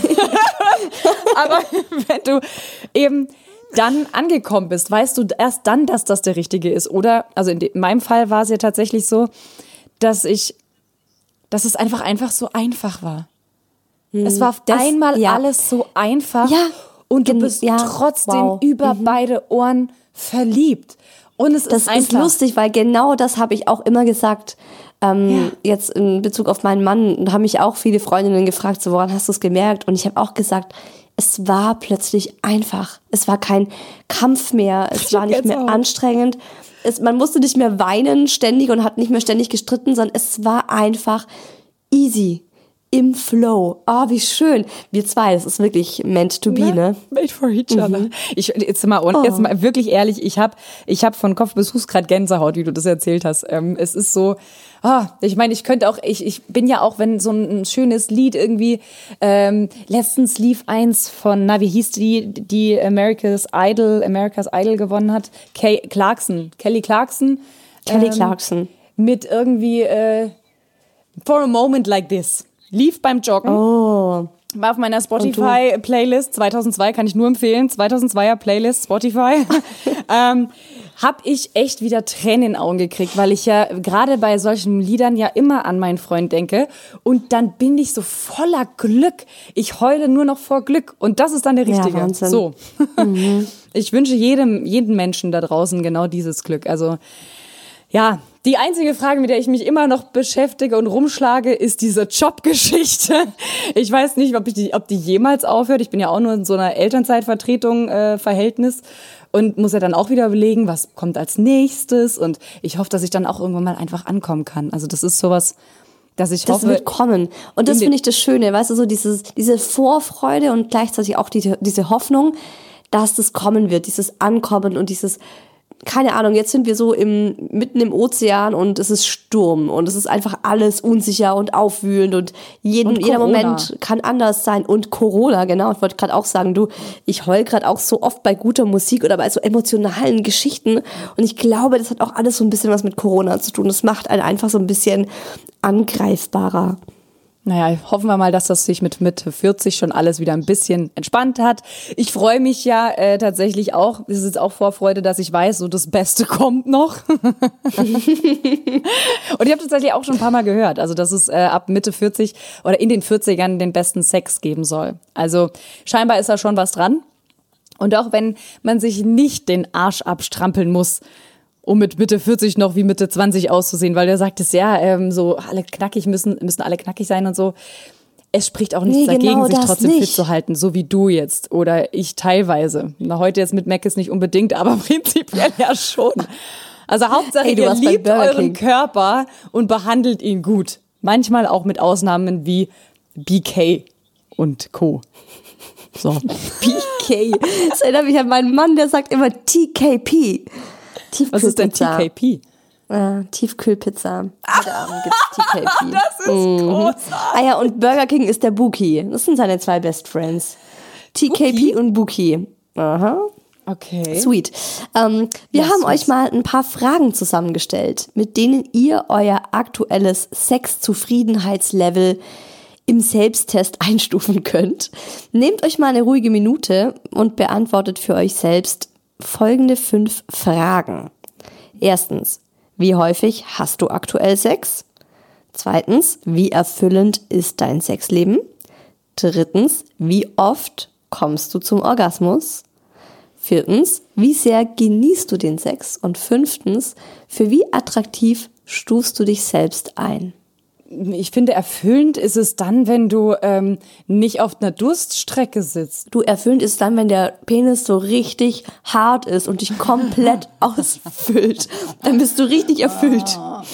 aber wenn du eben dann angekommen bist, weißt du erst dann, dass das der Richtige ist. Oder, also in, de- in meinem Fall war es ja tatsächlich so, dass ich, dass es einfach einfach so einfach war. Hm. Es war auf das, einmal ja. alles so einfach ja. und du bist ja. trotzdem wow. über mhm. beide Ohren verliebt. Und es das ist einfach. Das ist lustig, weil genau das habe ich auch immer gesagt. Ähm, ja. Jetzt in Bezug auf meinen Mann, haben mich auch viele Freundinnen gefragt, so, woran hast du es gemerkt? Und ich habe auch gesagt, es war plötzlich einfach. Es war kein Kampf mehr. Es war nicht mehr anstrengend. Es, man musste nicht mehr weinen ständig und hat nicht mehr ständig gestritten, sondern es war einfach easy. Im Flow. Oh, wie schön. Wir zwei, das ist wirklich meant to be, ja, ne? Made for each other. Mhm. Ich, jetzt mal, oh. jetzt mal wirklich ehrlich, ich habe ich hab von Kopf bis Fuß gerade Gänsehaut, wie du das erzählt hast. Ähm, es ist so, oh, ich meine, ich könnte auch, ich, ich bin ja auch, wenn so ein, ein schönes Lied irgendwie, ähm, letztens lief eins von, na, wie hieß die, die America's Idol, America's Idol gewonnen hat? Kay Clarkson, Kelly Clarkson. Kelly ähm, Clarkson. Mit irgendwie, äh, For a Moment Like This. Lief beim Joggen. Oh. War auf meiner Spotify-Playlist. zweitausendzwei kann ich nur empfehlen. zweitausendzweier Playlist Spotify. ähm, hab ich echt wieder Tränen in den Augen gekriegt, weil ich ja gerade bei solchen Liedern ja immer an meinen Freund denke. Und dann bin ich so voller Glück. Ich heule nur noch vor Glück. Und das ist dann der Richtige. Ja, Wahnsinn. So. Mhm. Ich wünsche jedem, jedem Menschen da draußen genau dieses Glück. Also, ja, die einzige Frage, mit der ich mich immer noch beschäftige und rumschlage, ist diese Jobgeschichte. Ich weiß nicht, ob, ich die, ob die jemals aufhört. Ich bin ja auch nur in so einer Elternzeitvertretung äh, Verhältnis und muss ja dann auch wieder überlegen, was kommt als nächstes. Und ich hoffe, dass ich dann auch irgendwann mal einfach ankommen kann. Also das ist sowas, dass ich das hoffe... Das wird kommen. Und das finde ich das Schöne, weißt du, so dieses, diese Vorfreude und gleichzeitig auch diese, diese Hoffnung, dass das kommen wird, dieses Ankommen und dieses... Keine Ahnung, jetzt sind wir so im, mitten im Ozean und es ist Sturm und es ist einfach alles unsicher und aufwühlend und jeden, und jeder Moment kann anders sein. Und Corona, genau, ich wollte gerade auch sagen, du, ich heul gerade auch so oft bei guter Musik oder bei so emotionalen Geschichten und ich glaube, das hat auch alles so ein bisschen was mit Corona zu tun. Das macht einen einfach so ein bisschen angreifbarer. Naja, hoffen wir mal, dass das sich mit Mitte vierzig schon alles wieder ein bisschen entspannt hat. Ich freue mich ja äh, tatsächlich auch, es ist jetzt auch Vorfreude, dass ich weiß, so das Beste kommt noch. Und ich habe tatsächlich auch schon ein paar Mal gehört, also dass es äh, ab Mitte vierzig oder in den vierzigern den besten Sex geben soll. Also scheinbar ist da schon was dran. Und auch wenn man sich nicht den Arsch abstrampeln muss, um mit Mitte vierzig noch wie Mitte zwanzig auszusehen, weil du sagtest, ja, ähm, so alle knackig müssen, müssen alle knackig sein und so. Es spricht auch nichts Nee, dagegen, genau sich das trotzdem nicht. fit zu halten, so wie du jetzt oder ich teilweise. Na, heute jetzt mit Mac ist nicht unbedingt, aber prinzipiell ja schon. Also Hauptsache, Hey, du ihr warst bei liebt Burger euren King. Körper und behandelt ihn gut. Manchmal auch mit Ausnahmen wie B K und Co. So. P K. Das erinnert mich an meinen Mann, der sagt immer T K P. Was ist denn T K P? Äh, Tiefkühlpizza. Heute Abend gibt's T K P. Das ist großartig. Ah ja, und Burger King ist der Buki. Das sind seine zwei Best Friends. T K P Buki? und Buki. Aha. Okay. Sweet. Ähm, wir Ja, haben sweet. euch mal ein paar Fragen zusammengestellt, mit denen ihr euer aktuelles Sex-Zufriedenheitslevel im Selbsttest einstufen könnt. Nehmt euch mal eine ruhige Minute und beantwortet für euch selbst folgende fünf Fragen. Erstens, wie häufig hast du aktuell Sex? Zweitens, wie erfüllend ist dein Sexleben? Drittens, wie oft kommst du zum Orgasmus? Viertens, wie sehr genießt du den Sex? Und fünftens, für wie attraktiv stufst du dich selbst ein? Ich finde, erfüllend ist es dann, wenn du ähm, nicht auf einer Durststrecke sitzt. Du, erfüllend ist dann, wenn der Penis so richtig hart ist und dich komplett ausfüllt. Dann bist du richtig erfüllt,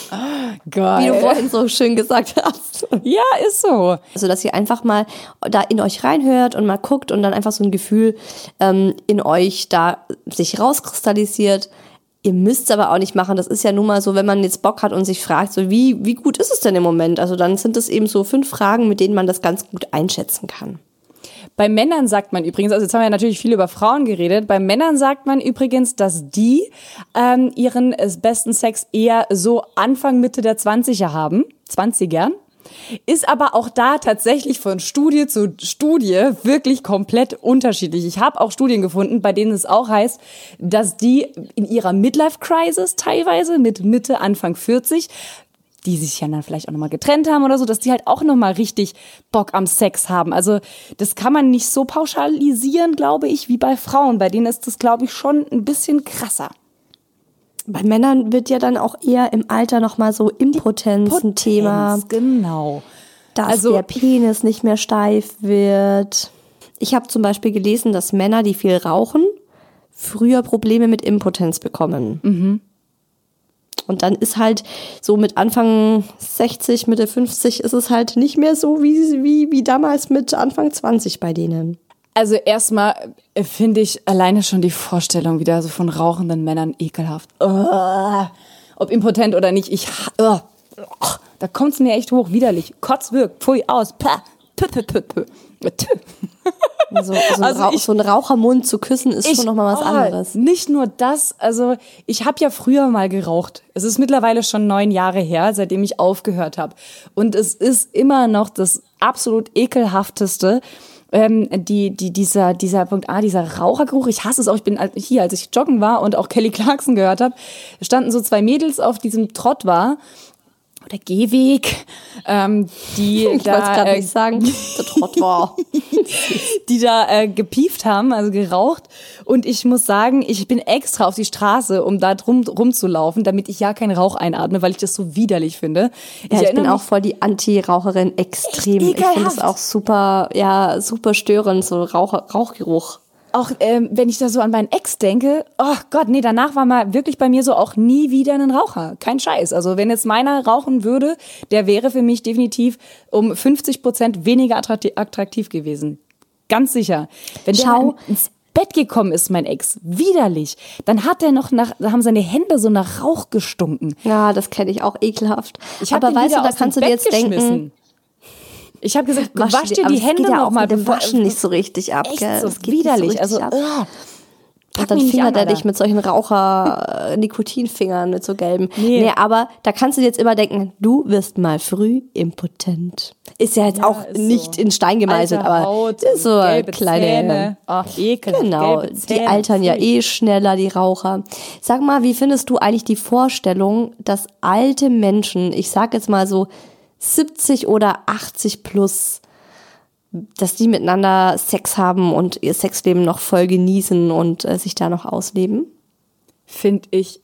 Geil. wie du vorhin so schön gesagt hast. Ja, ist so. Also, dass ihr einfach mal da in euch reinhört und mal guckt und dann einfach so ein Gefühl ähm, in euch da sich rauskristallisiert. Ihr müsst es aber auch nicht machen. Das ist ja nun mal so, wenn man jetzt Bock hat und sich fragt, so wie, wie gut ist es denn im Moment? Also dann sind es eben so fünf Fragen, mit denen man das ganz gut einschätzen kann. Bei Männern sagt man übrigens, also jetzt haben wir ja natürlich viel über Frauen geredet, bei Männern sagt man übrigens, dass die ähm, ihren äh, besten Sex eher so Anfang, Mitte der Zwanziger haben, Zwanzigern. Ist aber auch da tatsächlich von Studie zu Studie wirklich komplett unterschiedlich. Ich habe auch Studien gefunden, bei denen es auch heißt, dass die in ihrer Midlife-Crisis teilweise mit Mitte, Anfang vierzig, die sich ja dann vielleicht auch nochmal getrennt haben oder so, dass die halt auch nochmal richtig Bock am Sex haben. Also das kann man nicht so pauschalisieren, glaube ich, wie bei Frauen. Bei denen ist das, glaube ich, schon ein bisschen krasser. Bei Männern wird ja dann auch eher im Alter nochmal so Impotenz ein Thema, Genau. dass Also- der Penis nicht mehr steif wird. Ich habe zum Beispiel gelesen, dass Männer, die viel rauchen, früher Probleme mit Impotenz bekommen. Mhm. Und dann ist halt so mit Anfang sechzig, Mitte fünfzig ist es halt nicht mehr so wie, wie, wie damals mit Anfang zwanzig bei denen. Also erstmal äh, finde ich alleine schon die Vorstellung wieder so von rauchenden Männern ekelhaft. Uh, ob impotent oder nicht, ich uh, uh, da kommt es mir echt hoch, widerlich. Kotz wirkt, pfui, aus, pah, pü, pü, pü, pü. Tü. So, so, ein, Also Rauch, ich- so ein Rauchermund zu küssen ist schon nochmal was oh, anderes. Nicht nur das, also ich habe ja früher mal geraucht. Es ist mittlerweile schon neun Jahre her, seitdem ich aufgehört habe. Und es ist immer noch das absolut ekelhafteste, ähm, die, die, dieser, dieser Punkt A, dieser Rauchergeruch. Ich hasse es auch. Ich bin hier, als ich joggen war und auch Kelly Clarkson gehört habe, standen so zwei Mädels auf diesem Trott war. Oder Gehweg, ähm, die Ich wollte es da, gerade äh, nicht sagen. Der Trott war. die da äh, gepieft haben, also geraucht. Und ich muss sagen, ich bin extra auf die Straße, um da drum rumzulaufen, damit ich ja keinen Rauch einatme, weil ich das so widerlich finde. Ja, ich bin erinnere auch voll die Anti-Raucherin extrem. Echt Ich finde ekelhaft. das auch super, ja, super störend, so Rauch, Rauchgeruch. Auch ähm, wenn ich da so an meinen Ex denke, oh Gott, nee, danach war mal wirklich bei mir so auch nie wieder ein Raucher. Kein Scheiß. Also wenn jetzt meiner rauchen würde, der wäre für mich definitiv um fünfzig Prozent weniger attraktiv, attraktiv gewesen. Ganz sicher. Wenn der Schau. dann ins Bett gekommen ist, mein Ex, widerlich, dann hat er noch nach, da haben seine Hände so nach Rauch gestunken. Ja, das kenne ich auch ekelhaft. Ich hab Aber ihn weißt wieder du, da aus dem kannst du dir Bett jetzt denken, geschmissen. Ich habe gesagt, wasch, wasch dir aber die das Hände geht ja noch auch mal, mit dem bevor- Waschen nicht so richtig ab, Echt gell? so Das geht widerlich. nicht so Also, richtig ab. ugh. Und dann fingert er dich mit solchen Raucher-Nikotinfingern, mit so gelben. Nee. nee, aber da kannst du dir jetzt immer denken, du wirst mal früh impotent. Ist ja jetzt ja, auch nicht so in Stein gemeißelt, Alter, aber Haut, ist so kleine Zähne. Ach, ekel. Genau, die altern ja eh schneller, die Raucher. Sag mal, wie findest du eigentlich die Vorstellung, dass alte Menschen, ich sag jetzt mal so siebzig oder achtzig plus, dass die miteinander Sex haben und ihr Sexleben noch voll genießen und äh, sich da noch ausleben? Finde ich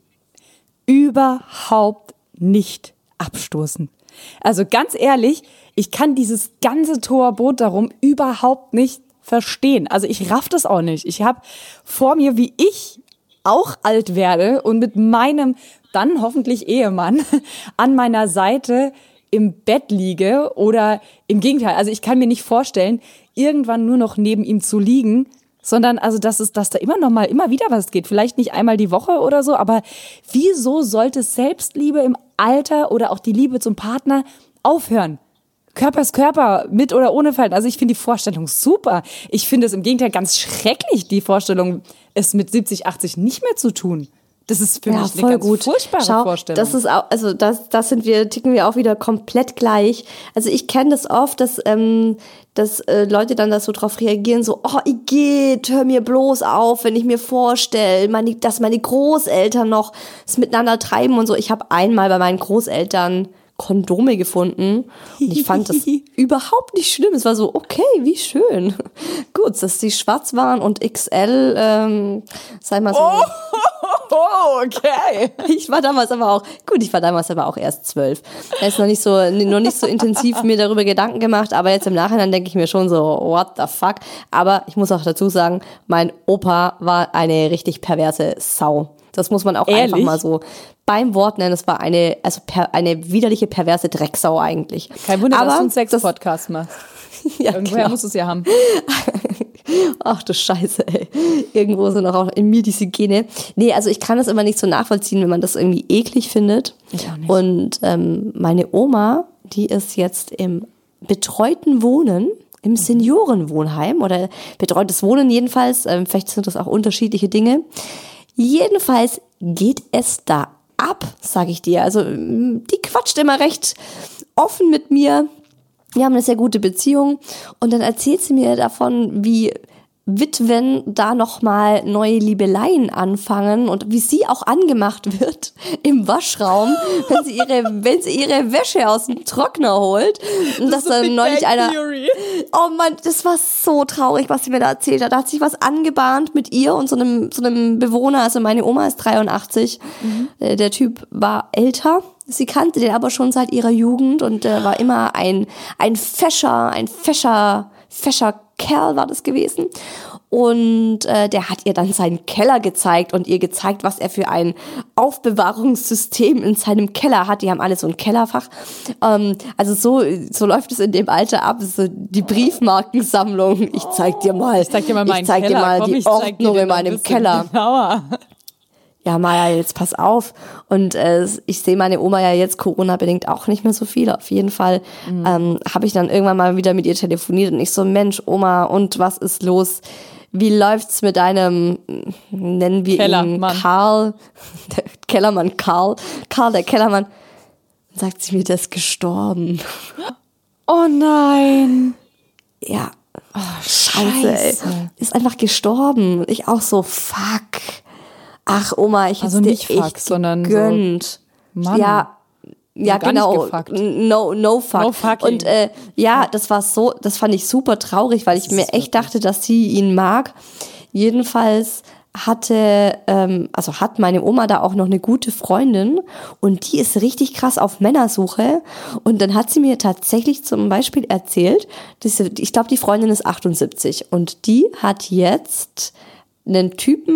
überhaupt nicht abstoßend. Also ganz ehrlich, ich kann dieses ganze Tohuwabohu darum überhaupt nicht verstehen. Also ich raff das auch nicht. Ich habe vor mir, wie ich auch alt werde und mit meinem dann hoffentlich Ehemann an meiner Seite im Bett liege oder im Gegenteil. Also ich kann mir nicht vorstellen, irgendwann nur noch neben ihm zu liegen, sondern also dass es, dass da immer noch mal immer wieder was geht. Vielleicht nicht einmal die Woche oder so, aber wieso sollte Selbstliebe im Alter oder auch die Liebe zum Partner aufhören? Körper ist Körper, mit oder ohne Falten. Also ich finde die Vorstellung super. Ich finde es im Gegenteil ganz schrecklich, die Vorstellung, es mit siebzig, achtzig nicht mehr zu tun. Das ist für ja, mich eine ganz gut. furchtbare Schau, Vorstellung. Das ist auch, also das, das sind wir, ticken wir auch wieder komplett gleich. Also ich kenne das oft, dass, ähm, dass äh, Leute dann da so drauf reagieren, so, oh, Igitt, hör mir bloß auf, wenn ich mir vorstelle, meine, dass meine Großeltern noch es miteinander treiben und so. Ich habe einmal bei meinen Großeltern Kondome gefunden und ich fand das überhaupt nicht schlimm. Es war so, okay, wie schön. Gut, dass die schwarz waren und X L, ähm, sei mal so. Oh, oh, okay. Ich war damals aber auch, gut, ich war damals aber auch erst zwölf. Da ist noch nicht so, noch nicht so intensiv mir darüber Gedanken gemacht, aber jetzt im Nachhinein denke ich mir schon so, what the fuck. Aber ich muss auch dazu sagen, mein Opa war eine richtig perverse Sau. Das muss man auch Ehrlich? einfach mal so beim Wort nennen. Es war eine, also per, eine widerliche, perverse Drecksau eigentlich. Kein Wunder, aber dass du einen Sex-Podcast machst. Ja, Irgendwoher musst du es ja haben. Ach du Scheiße, ey. Irgendwo sind auch in mir diese Gene. Nee, also ich kann das immer nicht so nachvollziehen, wenn man das irgendwie eklig findet. Ich auch nicht. Und ähm, meine Oma, die ist jetzt im betreuten Wohnen, im Seniorenwohnheim oder betreutes Wohnen jedenfalls. Ähm, vielleicht sind das auch unterschiedliche Dinge. Jedenfalls geht es da ab, sag ich dir. Also die quatscht immer recht offen mit mir. Wir haben eine sehr gute Beziehung. Und dann erzählt sie mir davon, wie Witwen da nochmal neue Liebeleien anfangen und wie sie auch angemacht wird im Waschraum, wenn sie ihre, wenn sie ihre Wäsche aus dem Trockner holt. Und das dass dann neulich einer, oh Mann, das war so traurig, was sie mir da erzählt hat. Da hat sich was angebahnt mit ihr und so einem, so einem Bewohner. Also meine Oma ist dreiundachtzig. Mhm. Der Typ war älter. Sie kannte den aber schon seit ihrer Jugend und äh, war immer ein, ein fescher, ein fescher, fescher Kerl war das gewesen. Und äh, der hat ihr dann seinen Keller gezeigt und ihr gezeigt, was er für ein Aufbewahrungssystem in seinem Keller hat. Die haben alle so ein Kellerfach. Ähm, also so so läuft es in dem Alter ab. So die Briefmarkensammlung. Ich zeig dir mal, ich zeig dir mal, meinen ich zeig Keller. dir mal Komm, die Ordnung in meinem Keller. Genauer. Ja, Maja, jetzt pass auf. Und äh, ich sehe meine Oma ja jetzt Corona-bedingt auch nicht mehr so viel. Auf jeden Fall mhm. ähm, habe ich dann irgendwann mal wieder mit ihr telefoniert und ich so, Mensch, Oma, und was ist los? Wie läuft's mit deinem, nennen wir Kellermann. ihn Karl, der Kellermann Karl, Karl, der Kellermann. Dann sagt sie mir, der ist gestorben. Oh nein. Ja, oh, scheiße, Scheiße, ey. Ist einfach gestorben. Ich auch so, fuck. Ach, Oma, ich also hätte nicht dir fuck, echt sondern gegönnt. So, Mann. Ja, ja, gar genau. Nicht gefuckt. No, no fuck. No fucking. Und äh, ja, das war so, das fand ich super traurig, weil ich mir echt wirklich dachte, dass sie ihn mag. Jedenfalls hatte, ähm, also hat meine Oma da auch noch eine gute Freundin und die ist richtig krass auf Männersuche. Und dann hat sie mir tatsächlich zum Beispiel erzählt, diese, ich glaube, die Freundin ist achtundsiebzig und die hat jetzt einen Typen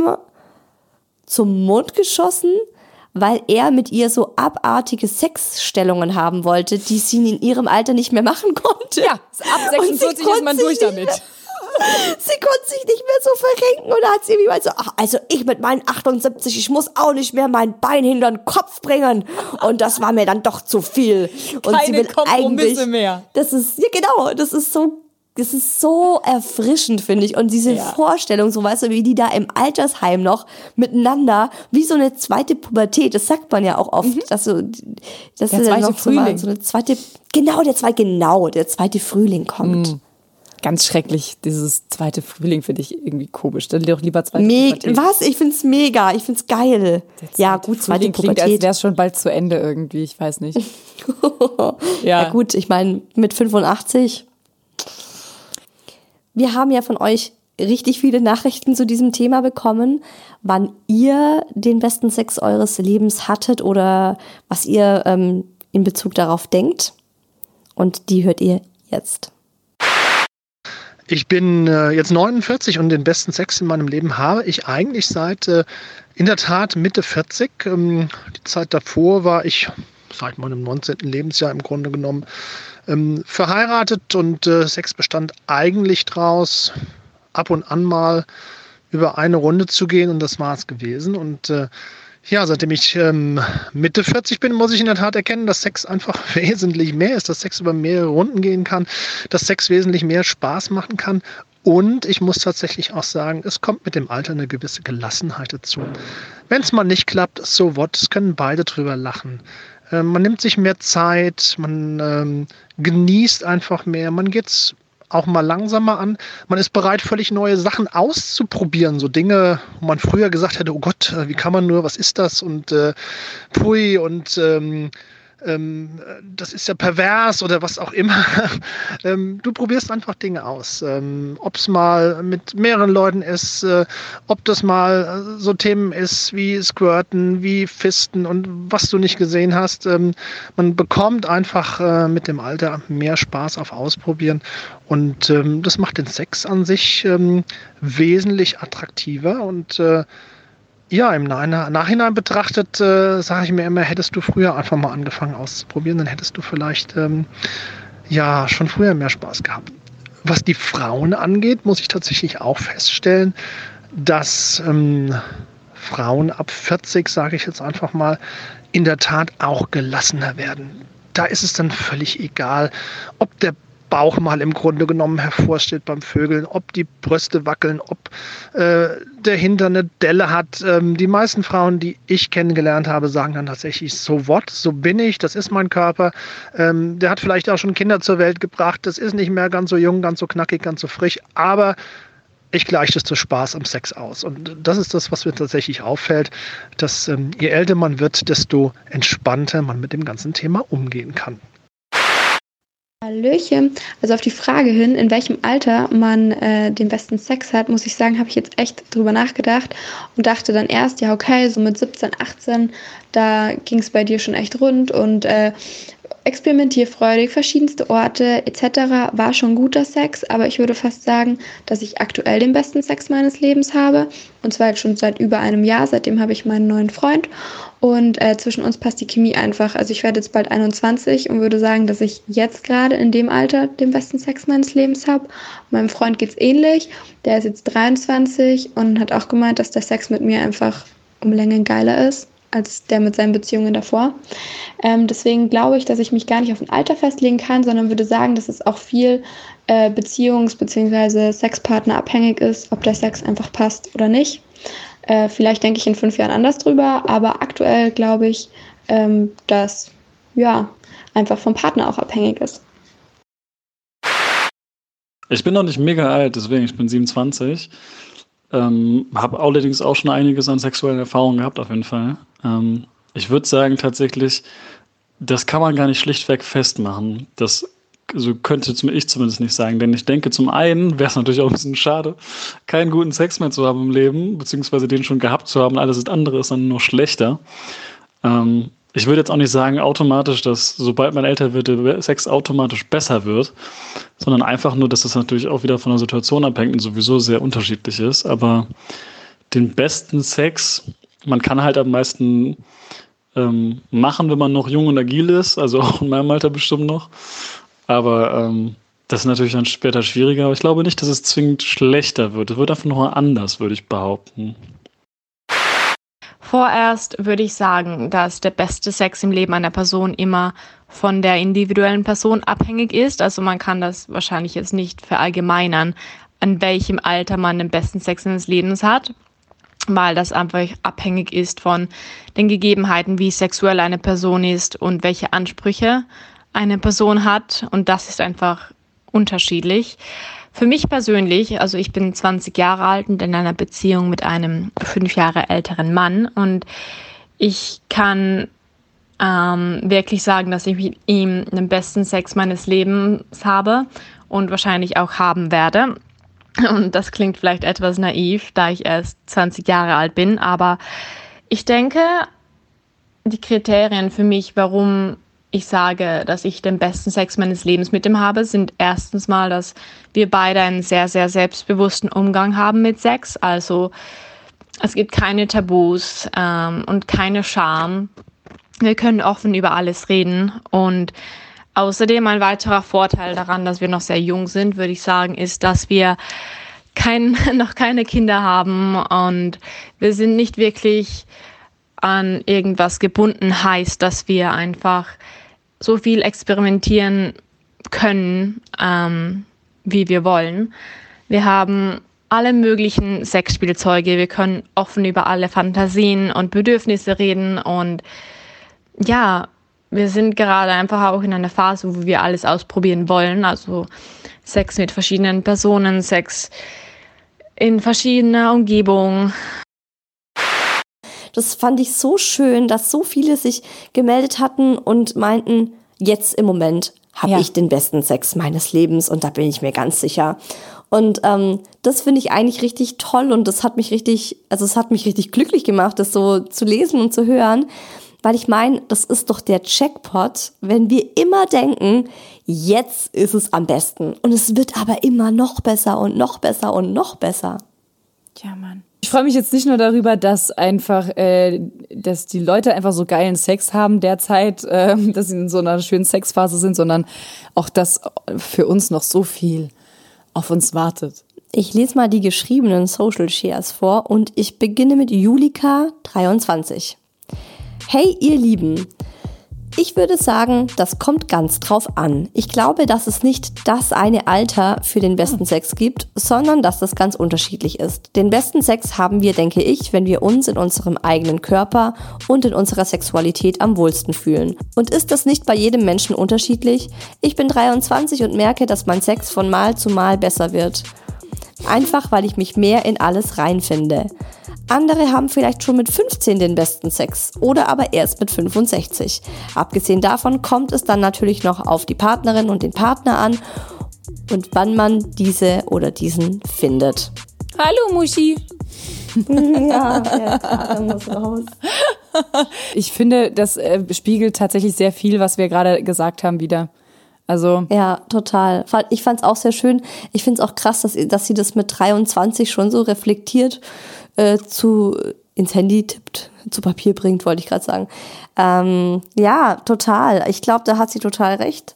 zum Mond geschossen, weil er mit ihr so abartige Sexstellungen haben wollte, die sie in ihrem Alter nicht mehr machen konnte. Ja, ab sechsundvierzig ist man durch damit. Sie konnte sich nicht mehr so verrenken und da hat sie irgendwie mal so, ach, also ich mit meinen achtundsiebzig, ich muss auch nicht mehr mein Bein hinter den Kopf bringen und das war mir dann doch zu viel. Und Keine sie will Kompromisse eigentlich mehr. Das ist, ja genau, das ist so das ist so erfrischend, finde ich. Und diese Ja. Vorstellung, so weißt du, wie die da im Altersheim noch miteinander, wie so eine zweite Pubertät, das sagt man ja auch oft, mhm. dass so, dass der dann zweite noch so, mal Frühling. so eine zweite, genau, der zweite, genau, der zweite Frühling kommt. Mhm. Ganz schrecklich, dieses zweite Frühling finde ich irgendwie komisch. Dann doch lieber zweite Me- Pubertät. Was? Ich find's mega, ich find's geil. Ja, gut, zweite Frühling klingt, als Pubertät. wäre es schon bald zu Ende irgendwie, ich weiß nicht. Ja. ja. gut, ich meine, mit fünfundachtzig. Wir haben ja von euch richtig viele Nachrichten zu diesem Thema bekommen, wann ihr den besten Sex eures Lebens hattet oder was ihr ähm, in Bezug darauf denkt. Und die hört ihr jetzt. Ich bin äh, jetzt neunundvierzig und den besten Sex in meinem Leben habe ich eigentlich seit äh, in der Tat Mitte vierzig. Ähm, die Zeit davor war ich seit meinem neunzehnten Lebensjahr im Grunde genommen ähm, verheiratet und äh, Sex bestand eigentlich draus, ab und an mal über eine Runde zu gehen und das war es gewesen. Und äh, ja, seitdem ich ähm, Mitte vierzig bin, muss ich in der Tat erkennen, dass Sex einfach wesentlich mehr ist, dass Sex über mehrere Runden gehen kann, dass Sex wesentlich mehr Spaß machen kann. Und ich muss tatsächlich auch sagen, es kommt mit dem Alter eine gewisse Gelassenheit dazu. Wenn es mal nicht klappt, so what, es können beide drüber lachen. Ähm, man nimmt sich mehr Zeit, man ähm, genießt einfach mehr, man geht's auch mal langsamer an. Man ist bereit, völlig neue Sachen auszuprobieren. So Dinge, wo man früher gesagt hätte, oh Gott, wie kann man nur, was ist das? Und äh, pui und ähm, ähm, das ist ja pervers oder was auch immer. ähm, du probierst einfach Dinge aus. Ähm, ob es mal mit mehreren Leuten ist, äh, ob das mal so Themen ist wie Squirten, wie Fisten und was du nicht gesehen hast. Ähm, man bekommt einfach äh, mit dem Alter mehr Spaß auf Ausprobieren und ähm, das macht den Sex an sich ähm, wesentlich attraktiver und äh, ja, im Nachhinein betrachtet, äh, sage ich mir immer, hättest du früher einfach mal angefangen auszuprobieren, dann hättest du vielleicht ähm, ja schon früher mehr Spaß gehabt. Was die Frauen angeht, muss ich tatsächlich auch feststellen, dass ähm, Frauen ab vierzig, sage ich jetzt einfach mal, in der Tat auch gelassener werden. Da ist es dann völlig egal, ob der Bauch mal im Grunde genommen hervorsteht beim Vögeln, ob die Brüste wackeln, ob äh, der Hintern eine Delle hat. Ähm, die meisten Frauen, die ich kennengelernt habe, sagen dann tatsächlich, so what, so bin ich, das ist mein Körper. Ähm, der hat vielleicht auch schon Kinder zur Welt gebracht, das ist nicht mehr ganz so jung, ganz so knackig, ganz so frisch, aber ich gleiche das zu Spaß am Sex aus. Und das ist das, was mir tatsächlich auffällt, dass ähm, je älter man wird, desto entspannter man mit dem ganzen Thema umgehen kann. Hallöchen. Also auf die Frage hin, in welchem Alter man äh, den besten Sex hat, muss ich sagen, habe ich jetzt echt drüber nachgedacht und dachte dann erst, ja okay, so mit siebzehn, achtzehn, da ging es bei dir schon echt rund und äh, experimentierfreudig, verschiedenste Orte et cetera war schon guter Sex, aber ich würde fast sagen, dass ich aktuell den besten Sex meines Lebens habe und zwar jetzt schon seit über einem Jahr, seitdem habe ich meinen neuen Freund und äh, zwischen uns passt die Chemie einfach, also ich werde jetzt bald einundzwanzig und würde sagen, dass ich jetzt gerade in dem Alter den besten Sex meines Lebens habe. Meinem Freund geht's ähnlich, der ist jetzt dreiundzwanzig und hat auch gemeint, dass der Sex mit mir einfach um Längen geiler ist als der mit seinen Beziehungen davor. Ähm, deswegen glaube ich, dass ich mich gar nicht auf ein Alter festlegen kann, sondern würde sagen, dass es auch viel äh, Beziehungs- bzw. Sexpartner abhängig ist, ob der Sex einfach passt oder nicht. Äh, vielleicht denke ich in fünf Jahren anders drüber, aber aktuell glaube ich, ähm, dass ja einfach vom Partner auch abhängig ist. Ich bin noch nicht mega alt, deswegen, ich bin siebenundzwanzig. Ähm, habe allerdings auch schon einiges an sexuellen Erfahrungen gehabt, auf jeden Fall. Ähm, ich würde sagen, tatsächlich, das kann man gar nicht schlichtweg festmachen. Das so könnte ich zumindest nicht sagen, denn ich denke, zum einen wäre es natürlich auch ein bisschen schade, keinen guten Sex mehr zu haben im Leben, beziehungsweise den schon gehabt zu haben, alles andere ist dann nur schlechter. Ähm, ich würde jetzt auch nicht sagen automatisch, dass sobald man älter wird, der Sex automatisch besser wird, sondern einfach nur, dass das natürlich auch wieder von der Situation abhängt und sowieso sehr unterschiedlich ist. Aber den besten Sex, man kann halt am meisten ähm, machen, wenn man noch jung und agil ist, also auch in meinem Alter bestimmt noch. Aber ähm, das ist natürlich dann später schwieriger. Aber ich glaube nicht, dass es zwingend schlechter wird. Es wird einfach nur anders, würde ich behaupten. Vorerst würde ich sagen, dass der beste Sex im Leben einer Person immer von der individuellen Person abhängig ist. Also man kann das wahrscheinlich jetzt nicht verallgemeinern, an welchem Alter man den besten Sex seines Lebens hat, weil das einfach abhängig ist von den Gegebenheiten, wie sexuell eine Person ist und welche Ansprüche eine Person hat. Und das ist einfach unterschiedlich. Für mich persönlich, also ich bin zwanzig Jahre alt und in einer Beziehung mit einem fünf Jahre älteren Mann. Und ich kann ähm, wirklich sagen, dass ich mit ihm den besten Sex meines Lebens habe und wahrscheinlich auch haben werde. Und das klingt vielleicht etwas naiv, da ich erst zwanzig Jahre alt bin. Aber ich denke, die Kriterien für mich, warum ich sage, dass ich den besten Sex meines Lebens mit ihm habe, sind erstens mal, dass wir beide einen sehr, sehr selbstbewussten Umgang haben mit Sex. Also es gibt keine Tabus ähm, und keine Scham. Wir können offen über alles reden. Und außerdem ein weiterer Vorteil daran, dass wir noch sehr jung sind, würde ich sagen, ist, dass wir kein, noch keine Kinder haben und wir sind nicht wirklich an irgendwas gebunden, heißt, dass wir einfach so viel experimentieren können, ähm, wie wir wollen. Wir haben alle möglichen Sexspielzeuge, wir können offen über alle Fantasien und Bedürfnisse reden und ja, wir sind gerade einfach auch in einer Phase, wo wir alles ausprobieren wollen, also Sex mit verschiedenen Personen, Sex in verschiedener Umgebung. Das fand ich so schön, dass so viele sich gemeldet hatten und meinten, jetzt im Moment habe ja. ich den besten Sex meines Lebens und da bin ich mir ganz sicher. Und ähm, das finde ich eigentlich richtig toll und das hat mich richtig, also es hat mich richtig glücklich gemacht, das so zu lesen und zu hören, weil ich meine, das ist doch der Jackpot, wenn wir immer denken, jetzt ist es am besten und es wird aber immer noch besser und noch besser und noch besser. Ja, Mann. Ich freue mich jetzt nicht nur darüber, dass einfach, äh, dass die Leute einfach so geilen Sex haben derzeit, äh, dass sie in so einer schönen Sexphase sind, sondern auch, dass für uns noch so viel auf uns wartet. Ich lese mal die geschriebenen Social Shares vor und ich beginne mit Julika dreiundzwanzig. Hey ihr Lieben, ich würde sagen, das kommt ganz drauf an. Ich glaube, dass es nicht das eine Alter für den besten Sex gibt, sondern dass das ganz unterschiedlich ist. Den besten Sex haben wir, denke ich, wenn wir uns in unserem eigenen Körper und in unserer Sexualität am wohlsten fühlen. Und ist das nicht bei jedem Menschen unterschiedlich? Ich bin dreiundzwanzig und merke, dass mein Sex von Mal zu Mal besser wird. Einfach, weil ich mich mehr in alles reinfinde. Andere haben vielleicht schon mit fünfzehn den besten Sex oder aber erst mit fünfundsechzig. Abgesehen davon kommt es dann natürlich noch auf die Partnerin und den Partner an und wann man diese oder diesen findet. Hallo Muschi. Ja, der Kater muss raus. Ich finde, das äh, spiegelt tatsächlich sehr viel, was wir gerade gesagt haben, wieder. Also ja, total. Ich fand es auch sehr schön. Ich finde es auch krass, dass, dass sie das mit dreiundzwanzig schon so reflektiert äh, zu ins Handy tippt, zu Papier bringt, wollte ich gerade sagen. Ähm, ja, total. Ich glaube, da hat sie total recht.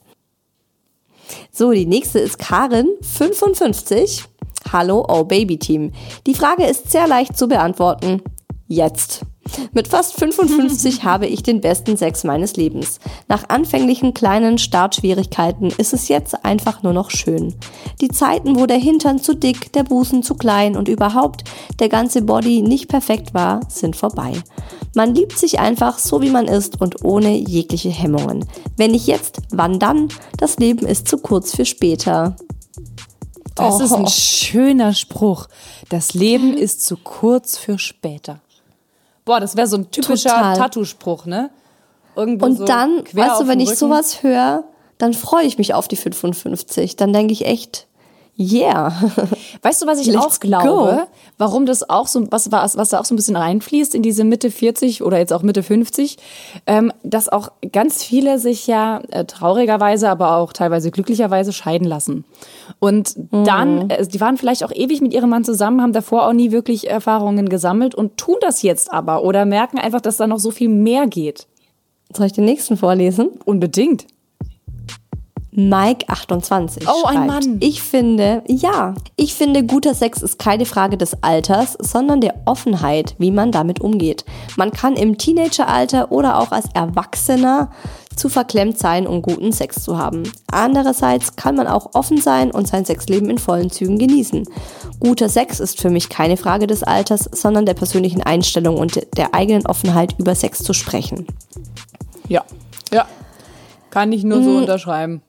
So, die nächste ist Karin, fünfundfünfzig. Hallo, oh Baby Team. Die Frage ist sehr leicht zu beantworten. Jetzt. Mit fast fünfundfünfzig habe ich den besten Sex meines Lebens. Nach anfänglichen kleinen Startschwierigkeiten ist es jetzt einfach nur noch schön. Die Zeiten, wo der Hintern zu dick, der Busen zu klein und überhaupt der ganze Body nicht perfekt war, sind vorbei. Man liebt sich einfach so, wie man ist und ohne jegliche Hemmungen. Wenn nicht jetzt, wann dann? Das Leben ist zu kurz für später. Das oh. ist ein schöner Spruch. Das Leben ist zu kurz für später. Boah, das wäre so ein typischer Total. Tattoo-Spruch, ne? Irgendwo und so dann, weißt du, wenn ich Rücken. sowas höre, dann freue ich mich auf die fünfundfünfzig. Dann denke ich echt, yeah. Weißt du, was ich Let's auch glaube? go. Warum das auch so, was, was, was da auch so ein bisschen reinfließt in diese Mitte vierzig oder jetzt auch Mitte fünfzig, ähm, dass auch ganz viele sich ja äh, traurigerweise, aber auch teilweise glücklicherweise scheiden lassen. Und mhm. dann, äh, die waren vielleicht auch ewig mit ihrem Mann zusammen, haben davor auch nie wirklich Erfahrungen gesammelt und tun das jetzt aber oder merken einfach, dass da noch so viel mehr geht. Soll ich den nächsten vorlesen? Unbedingt. Mike achtundzwanzig Oh, ein schreibt, Mann. Ich finde, ja, ich finde, guter Sex ist keine Frage des Alters, sondern der Offenheit, wie man damit umgeht. Man kann im Teenageralter oder auch als Erwachsener zu verklemmt sein, um guten Sex zu haben. Andererseits kann man auch offen sein und sein Sexleben in vollen Zügen genießen. Guter Sex ist für mich keine Frage des Alters, sondern der persönlichen Einstellung und der eigenen Offenheit, über Sex zu sprechen. Ja, ja. Kann ich nur so unterschreiben.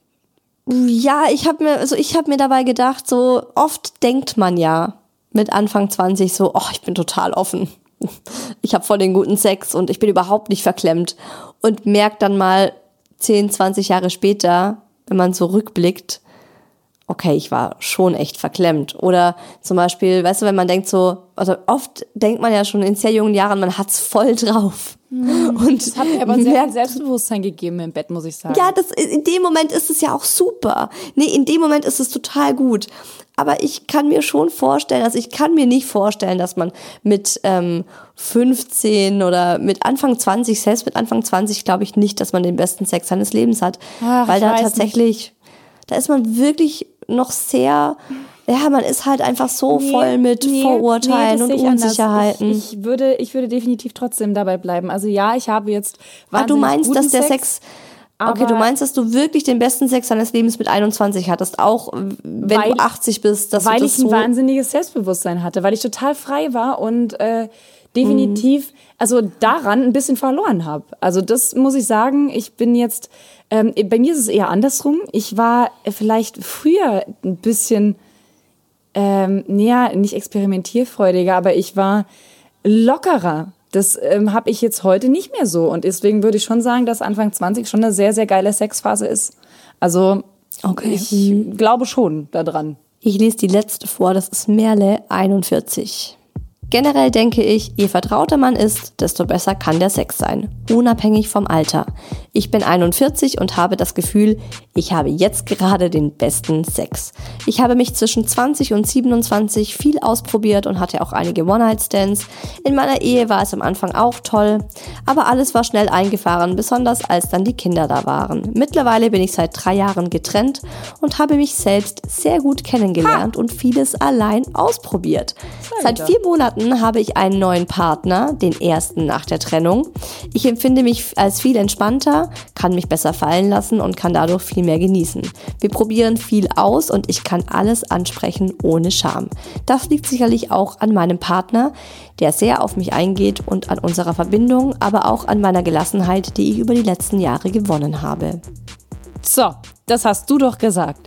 Ja, ich habe mir, also ich habe mir dabei gedacht, so oft denkt man ja mit Anfang zwanzig so, oh, ich bin total offen. Ich habe voll den guten Sex und ich bin überhaupt nicht verklemmt. Und merkt dann mal zehn, zwanzig Jahre später, wenn man so rückblickt, okay, ich war schon echt verklemmt. Oder zum Beispiel, weißt du, wenn man denkt so, also oft denkt man ja schon in sehr jungen Jahren, man hat's voll drauf. Mhm. Und das hat mir aber sehr viel Selbstbewusstsein gegeben im Bett, muss ich sagen. Ja, das, in dem Moment ist es ja auch super. Nee, in dem Moment ist es total gut. Aber ich kann mir schon vorstellen, also ich kann mir nicht vorstellen, dass man mit ähm, fünfzehn oder mit Anfang zwanzig, selbst mit Anfang zwanzig, glaube ich nicht, dass man den besten Sex seines Lebens hat. Ach, weil da ich weiß tatsächlich, nicht. da ist man wirklich noch sehr, ja, man ist halt einfach so Nee, voll mit nee, Vorurteilen nee, das und sehe ich anders. Unsicherheiten. Ich, ich, würde, ich würde definitiv trotzdem dabei bleiben. Also ja, ich habe jetzt Ah, du wahnsinnig meinst, guten dass der Sex, Sex, okay, du meinst, dass du wirklich den besten Sex deines Lebens mit einundzwanzig hattest, auch wenn Weil- du achtzig bist, dass weil du das ich ein so... wahnsinniges Selbstbewusstsein hatte, weil ich total frei war und äh, definitiv, also daran ein bisschen verloren habe. Also das muss ich sagen, ich bin jetzt, ähm, bei mir ist es eher andersrum. Ich war vielleicht früher ein bisschen, ähm, näher, nicht experimentierfreudiger, aber ich war lockerer. Das ähm, habe ich jetzt heute nicht mehr so und deswegen würde ich schon sagen, dass Anfang zwanzig schon eine sehr, sehr geile Sexphase ist. Also Okay. ich glaube schon daran. Ich lese die letzte vor, das ist Merle einundvierzig. Generell denke ich, je vertrauter man ist, desto besser kann der Sex sein, unabhängig vom Alter. Ich bin einundvierzig und habe das Gefühl, ich habe jetzt gerade den besten Sex. Ich habe mich zwischen zwanzig und siebenundzwanzig viel ausprobiert und hatte auch einige One-Night-Stands. In meiner Ehe war es am Anfang auch toll, aber alles war schnell eingefahren, besonders als dann die Kinder da waren. Mittlerweile bin ich seit drei Jahren getrennt und habe mich selbst sehr gut kennengelernt und vieles allein ausprobiert. Seit vier Monaten habe ich einen neuen Partner, den ersten nach der Trennung. Ich empfinde mich als viel entspannter, kann mich besser fallen lassen und kann dadurch viel mehr genießen. Wir probieren viel aus und ich kann alles ansprechen ohne Scham. Das liegt sicherlich auch an meinem Partner, der sehr auf mich eingeht und an unserer Verbindung, aber auch an meiner Gelassenheit, die ich über die letzten Jahre gewonnen habe. So, das hast du doch gesagt.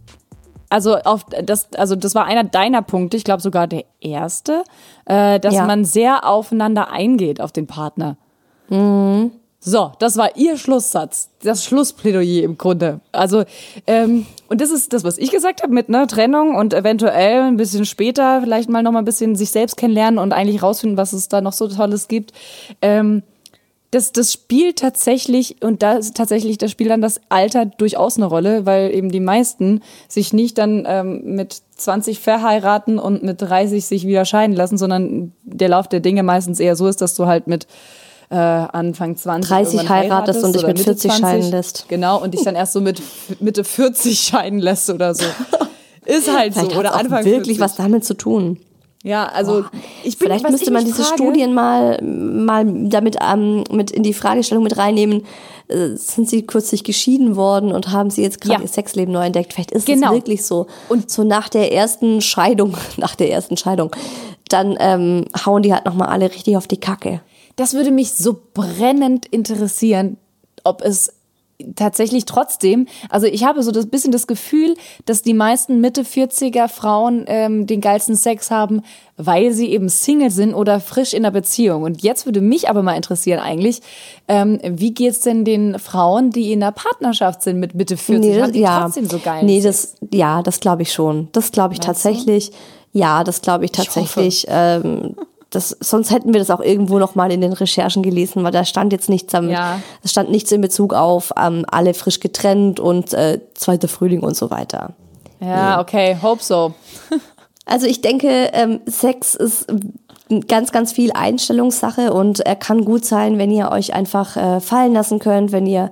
Also, auf das, also das war einer deiner Punkte, ich glaube sogar der erste, äh, dass Ja. man sehr aufeinander eingeht auf den Partner. Mhm. So, das war ihr Schlusssatz, das Schlussplädoyer im Grunde. Also, ähm, und das ist das, was ich gesagt habe mit ne, Trennung und eventuell ein bisschen später vielleicht mal noch mal ein bisschen sich selbst kennenlernen und eigentlich rausfinden, was es da noch so Tolles gibt. Ähm, Das, das spielt tatsächlich, und da ist tatsächlich, da spielt dann das Alter durchaus eine Rolle, weil eben die meisten sich nicht dann ähm, mit zwanzig verheiraten und mit dreißig sich wieder scheiden lassen, sondern der Lauf der Dinge meistens eher so ist, dass du halt mit äh, Anfang zwanzig dreißig irgendwann heiratest und dich oder mit Mitte vierzig zwanzig. scheiden lässt. Genau, und dich dann erst so mit Mitte vierzig scheiden lässt oder so. Ist halt so. Vielleicht Oder hat es auch Anfang wirklich vierzig. was damit zu tun. Ja, also ich bin, Vielleicht was müsste ich man mich diese frage, Studien mal, mal damit ähm, mit in die Fragestellung mit reinnehmen. Äh, sind sie kürzlich geschieden worden und haben sie jetzt gerade Ja. ihr Sexleben neu entdeckt? Vielleicht ist Genau. es wirklich so. Und so nach der ersten Scheidung, nach der ersten Scheidung, dann ähm, hauen die halt nochmal alle richtig auf die Kacke. Das würde mich so brennend interessieren, ob es tatsächlich trotzdem, also ich habe so das bisschen das Gefühl, dass die meisten Mitte vierziger Frauen ähm, den geilsten Sex haben, weil sie eben Single sind oder frisch in einer Beziehung. Und jetzt würde mich aber mal interessieren eigentlich, ähm, wie geht's denn den Frauen, die in einer Partnerschaft sind mit Mitte vierzig? Haben die trotzdem so geil? Nee, das, ja, das glaube ich schon. Das glaube ich Meinst tatsächlich. Ja, das glaube ich tatsächlich. Ähm, das, sonst hätten wir das auch irgendwo noch mal in den Recherchen gelesen, weil da stand jetzt nichts am, Ja. es stand nichts in Bezug auf ähm, alle frisch getrennt und äh, zweiter Frühling und so weiter. Ja, okay, hope so. Also ich denke, ähm, Sex ist ganz, ganz viel Einstellungssache und er kann gut sein, wenn ihr euch einfach äh, fallen lassen könnt, wenn ihr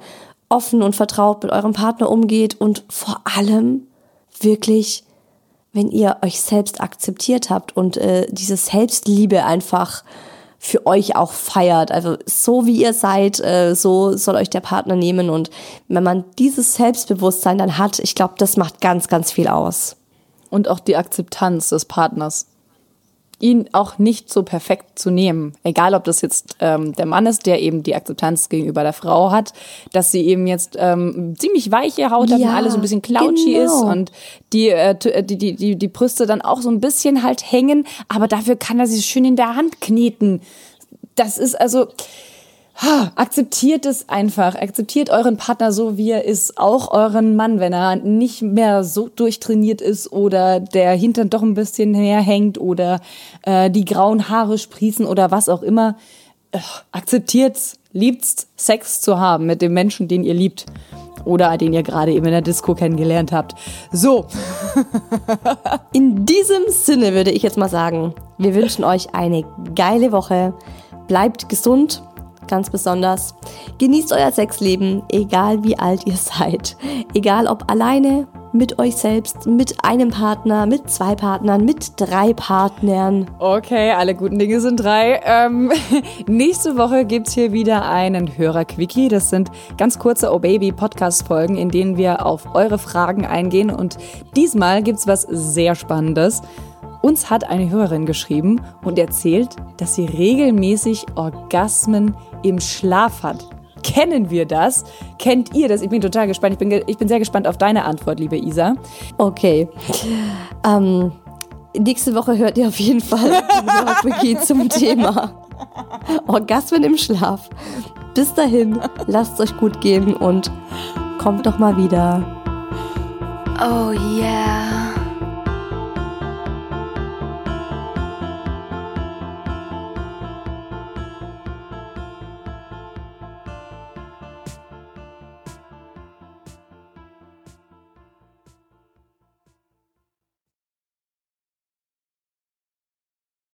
offen und vertraut mit eurem Partner umgeht und vor allem wirklich, wenn ihr euch selbst akzeptiert habt und äh, diese Selbstliebe einfach für euch auch feiert. Also so wie ihr seid, äh, so soll euch der Partner nehmen. Und wenn man dieses Selbstbewusstsein dann hat, ich glaube, das macht ganz, ganz viel aus. Und auch die Akzeptanz des Partners. Ihn auch nicht so perfekt zu nehmen. Egal, ob das jetzt ähm, der Mann ist, der eben die Akzeptanz gegenüber der Frau hat, dass sie eben jetzt ähm, ziemlich weiche Haut hat Ja, und alles so ein bisschen clouchy genau. ist und die, äh, die, die, die, die Brüste dann auch so ein bisschen halt hängen, aber dafür kann er sie schön in der Hand kneten. Das ist also... Akzeptiert es einfach. Akzeptiert euren Partner so, wie er ist. Auch euren Mann, wenn er nicht mehr so durchtrainiert ist oder der Hintern doch ein bisschen näher hängt oder äh, die grauen Haare sprießen oder was auch immer. Äh, akzeptiert's. Liebt's, Sex zu haben mit dem Menschen, den ihr liebt. Oder den ihr gerade eben in der Disco kennengelernt habt. So. In diesem Sinne würde ich jetzt mal sagen, wir wünschen euch eine geile Woche. Bleibt gesund. Ganz besonders. Genießt euer Sexleben, egal wie alt ihr seid. Egal ob alleine, mit euch selbst, mit einem Partner, mit zwei Partnern, mit drei Partnern. Okay, alle guten Dinge sind drei. Ähm, nächste Woche gibt's hier wieder einen Hörer-Quickie. Das sind ganz kurze Oh Baby-Podcast-Folgen, in denen wir auf eure Fragen eingehen. Und diesmal gibt's was sehr Spannendes. Uns hat eine Hörerin geschrieben und erzählt, dass sie regelmäßig Orgasmen im Schlaf hat. Kennen wir das? Kennt ihr das? Ich bin total gespannt. Ich bin, ge- ich bin sehr gespannt auf deine Antwort, liebe Isa. Okay. Ähm, nächste Woche hört ihr auf jeden Fall ein Quickie zum Thema Orgasmen im Schlaf. Bis dahin, lasst es euch gut gehen und kommt doch mal wieder. Oh yeah.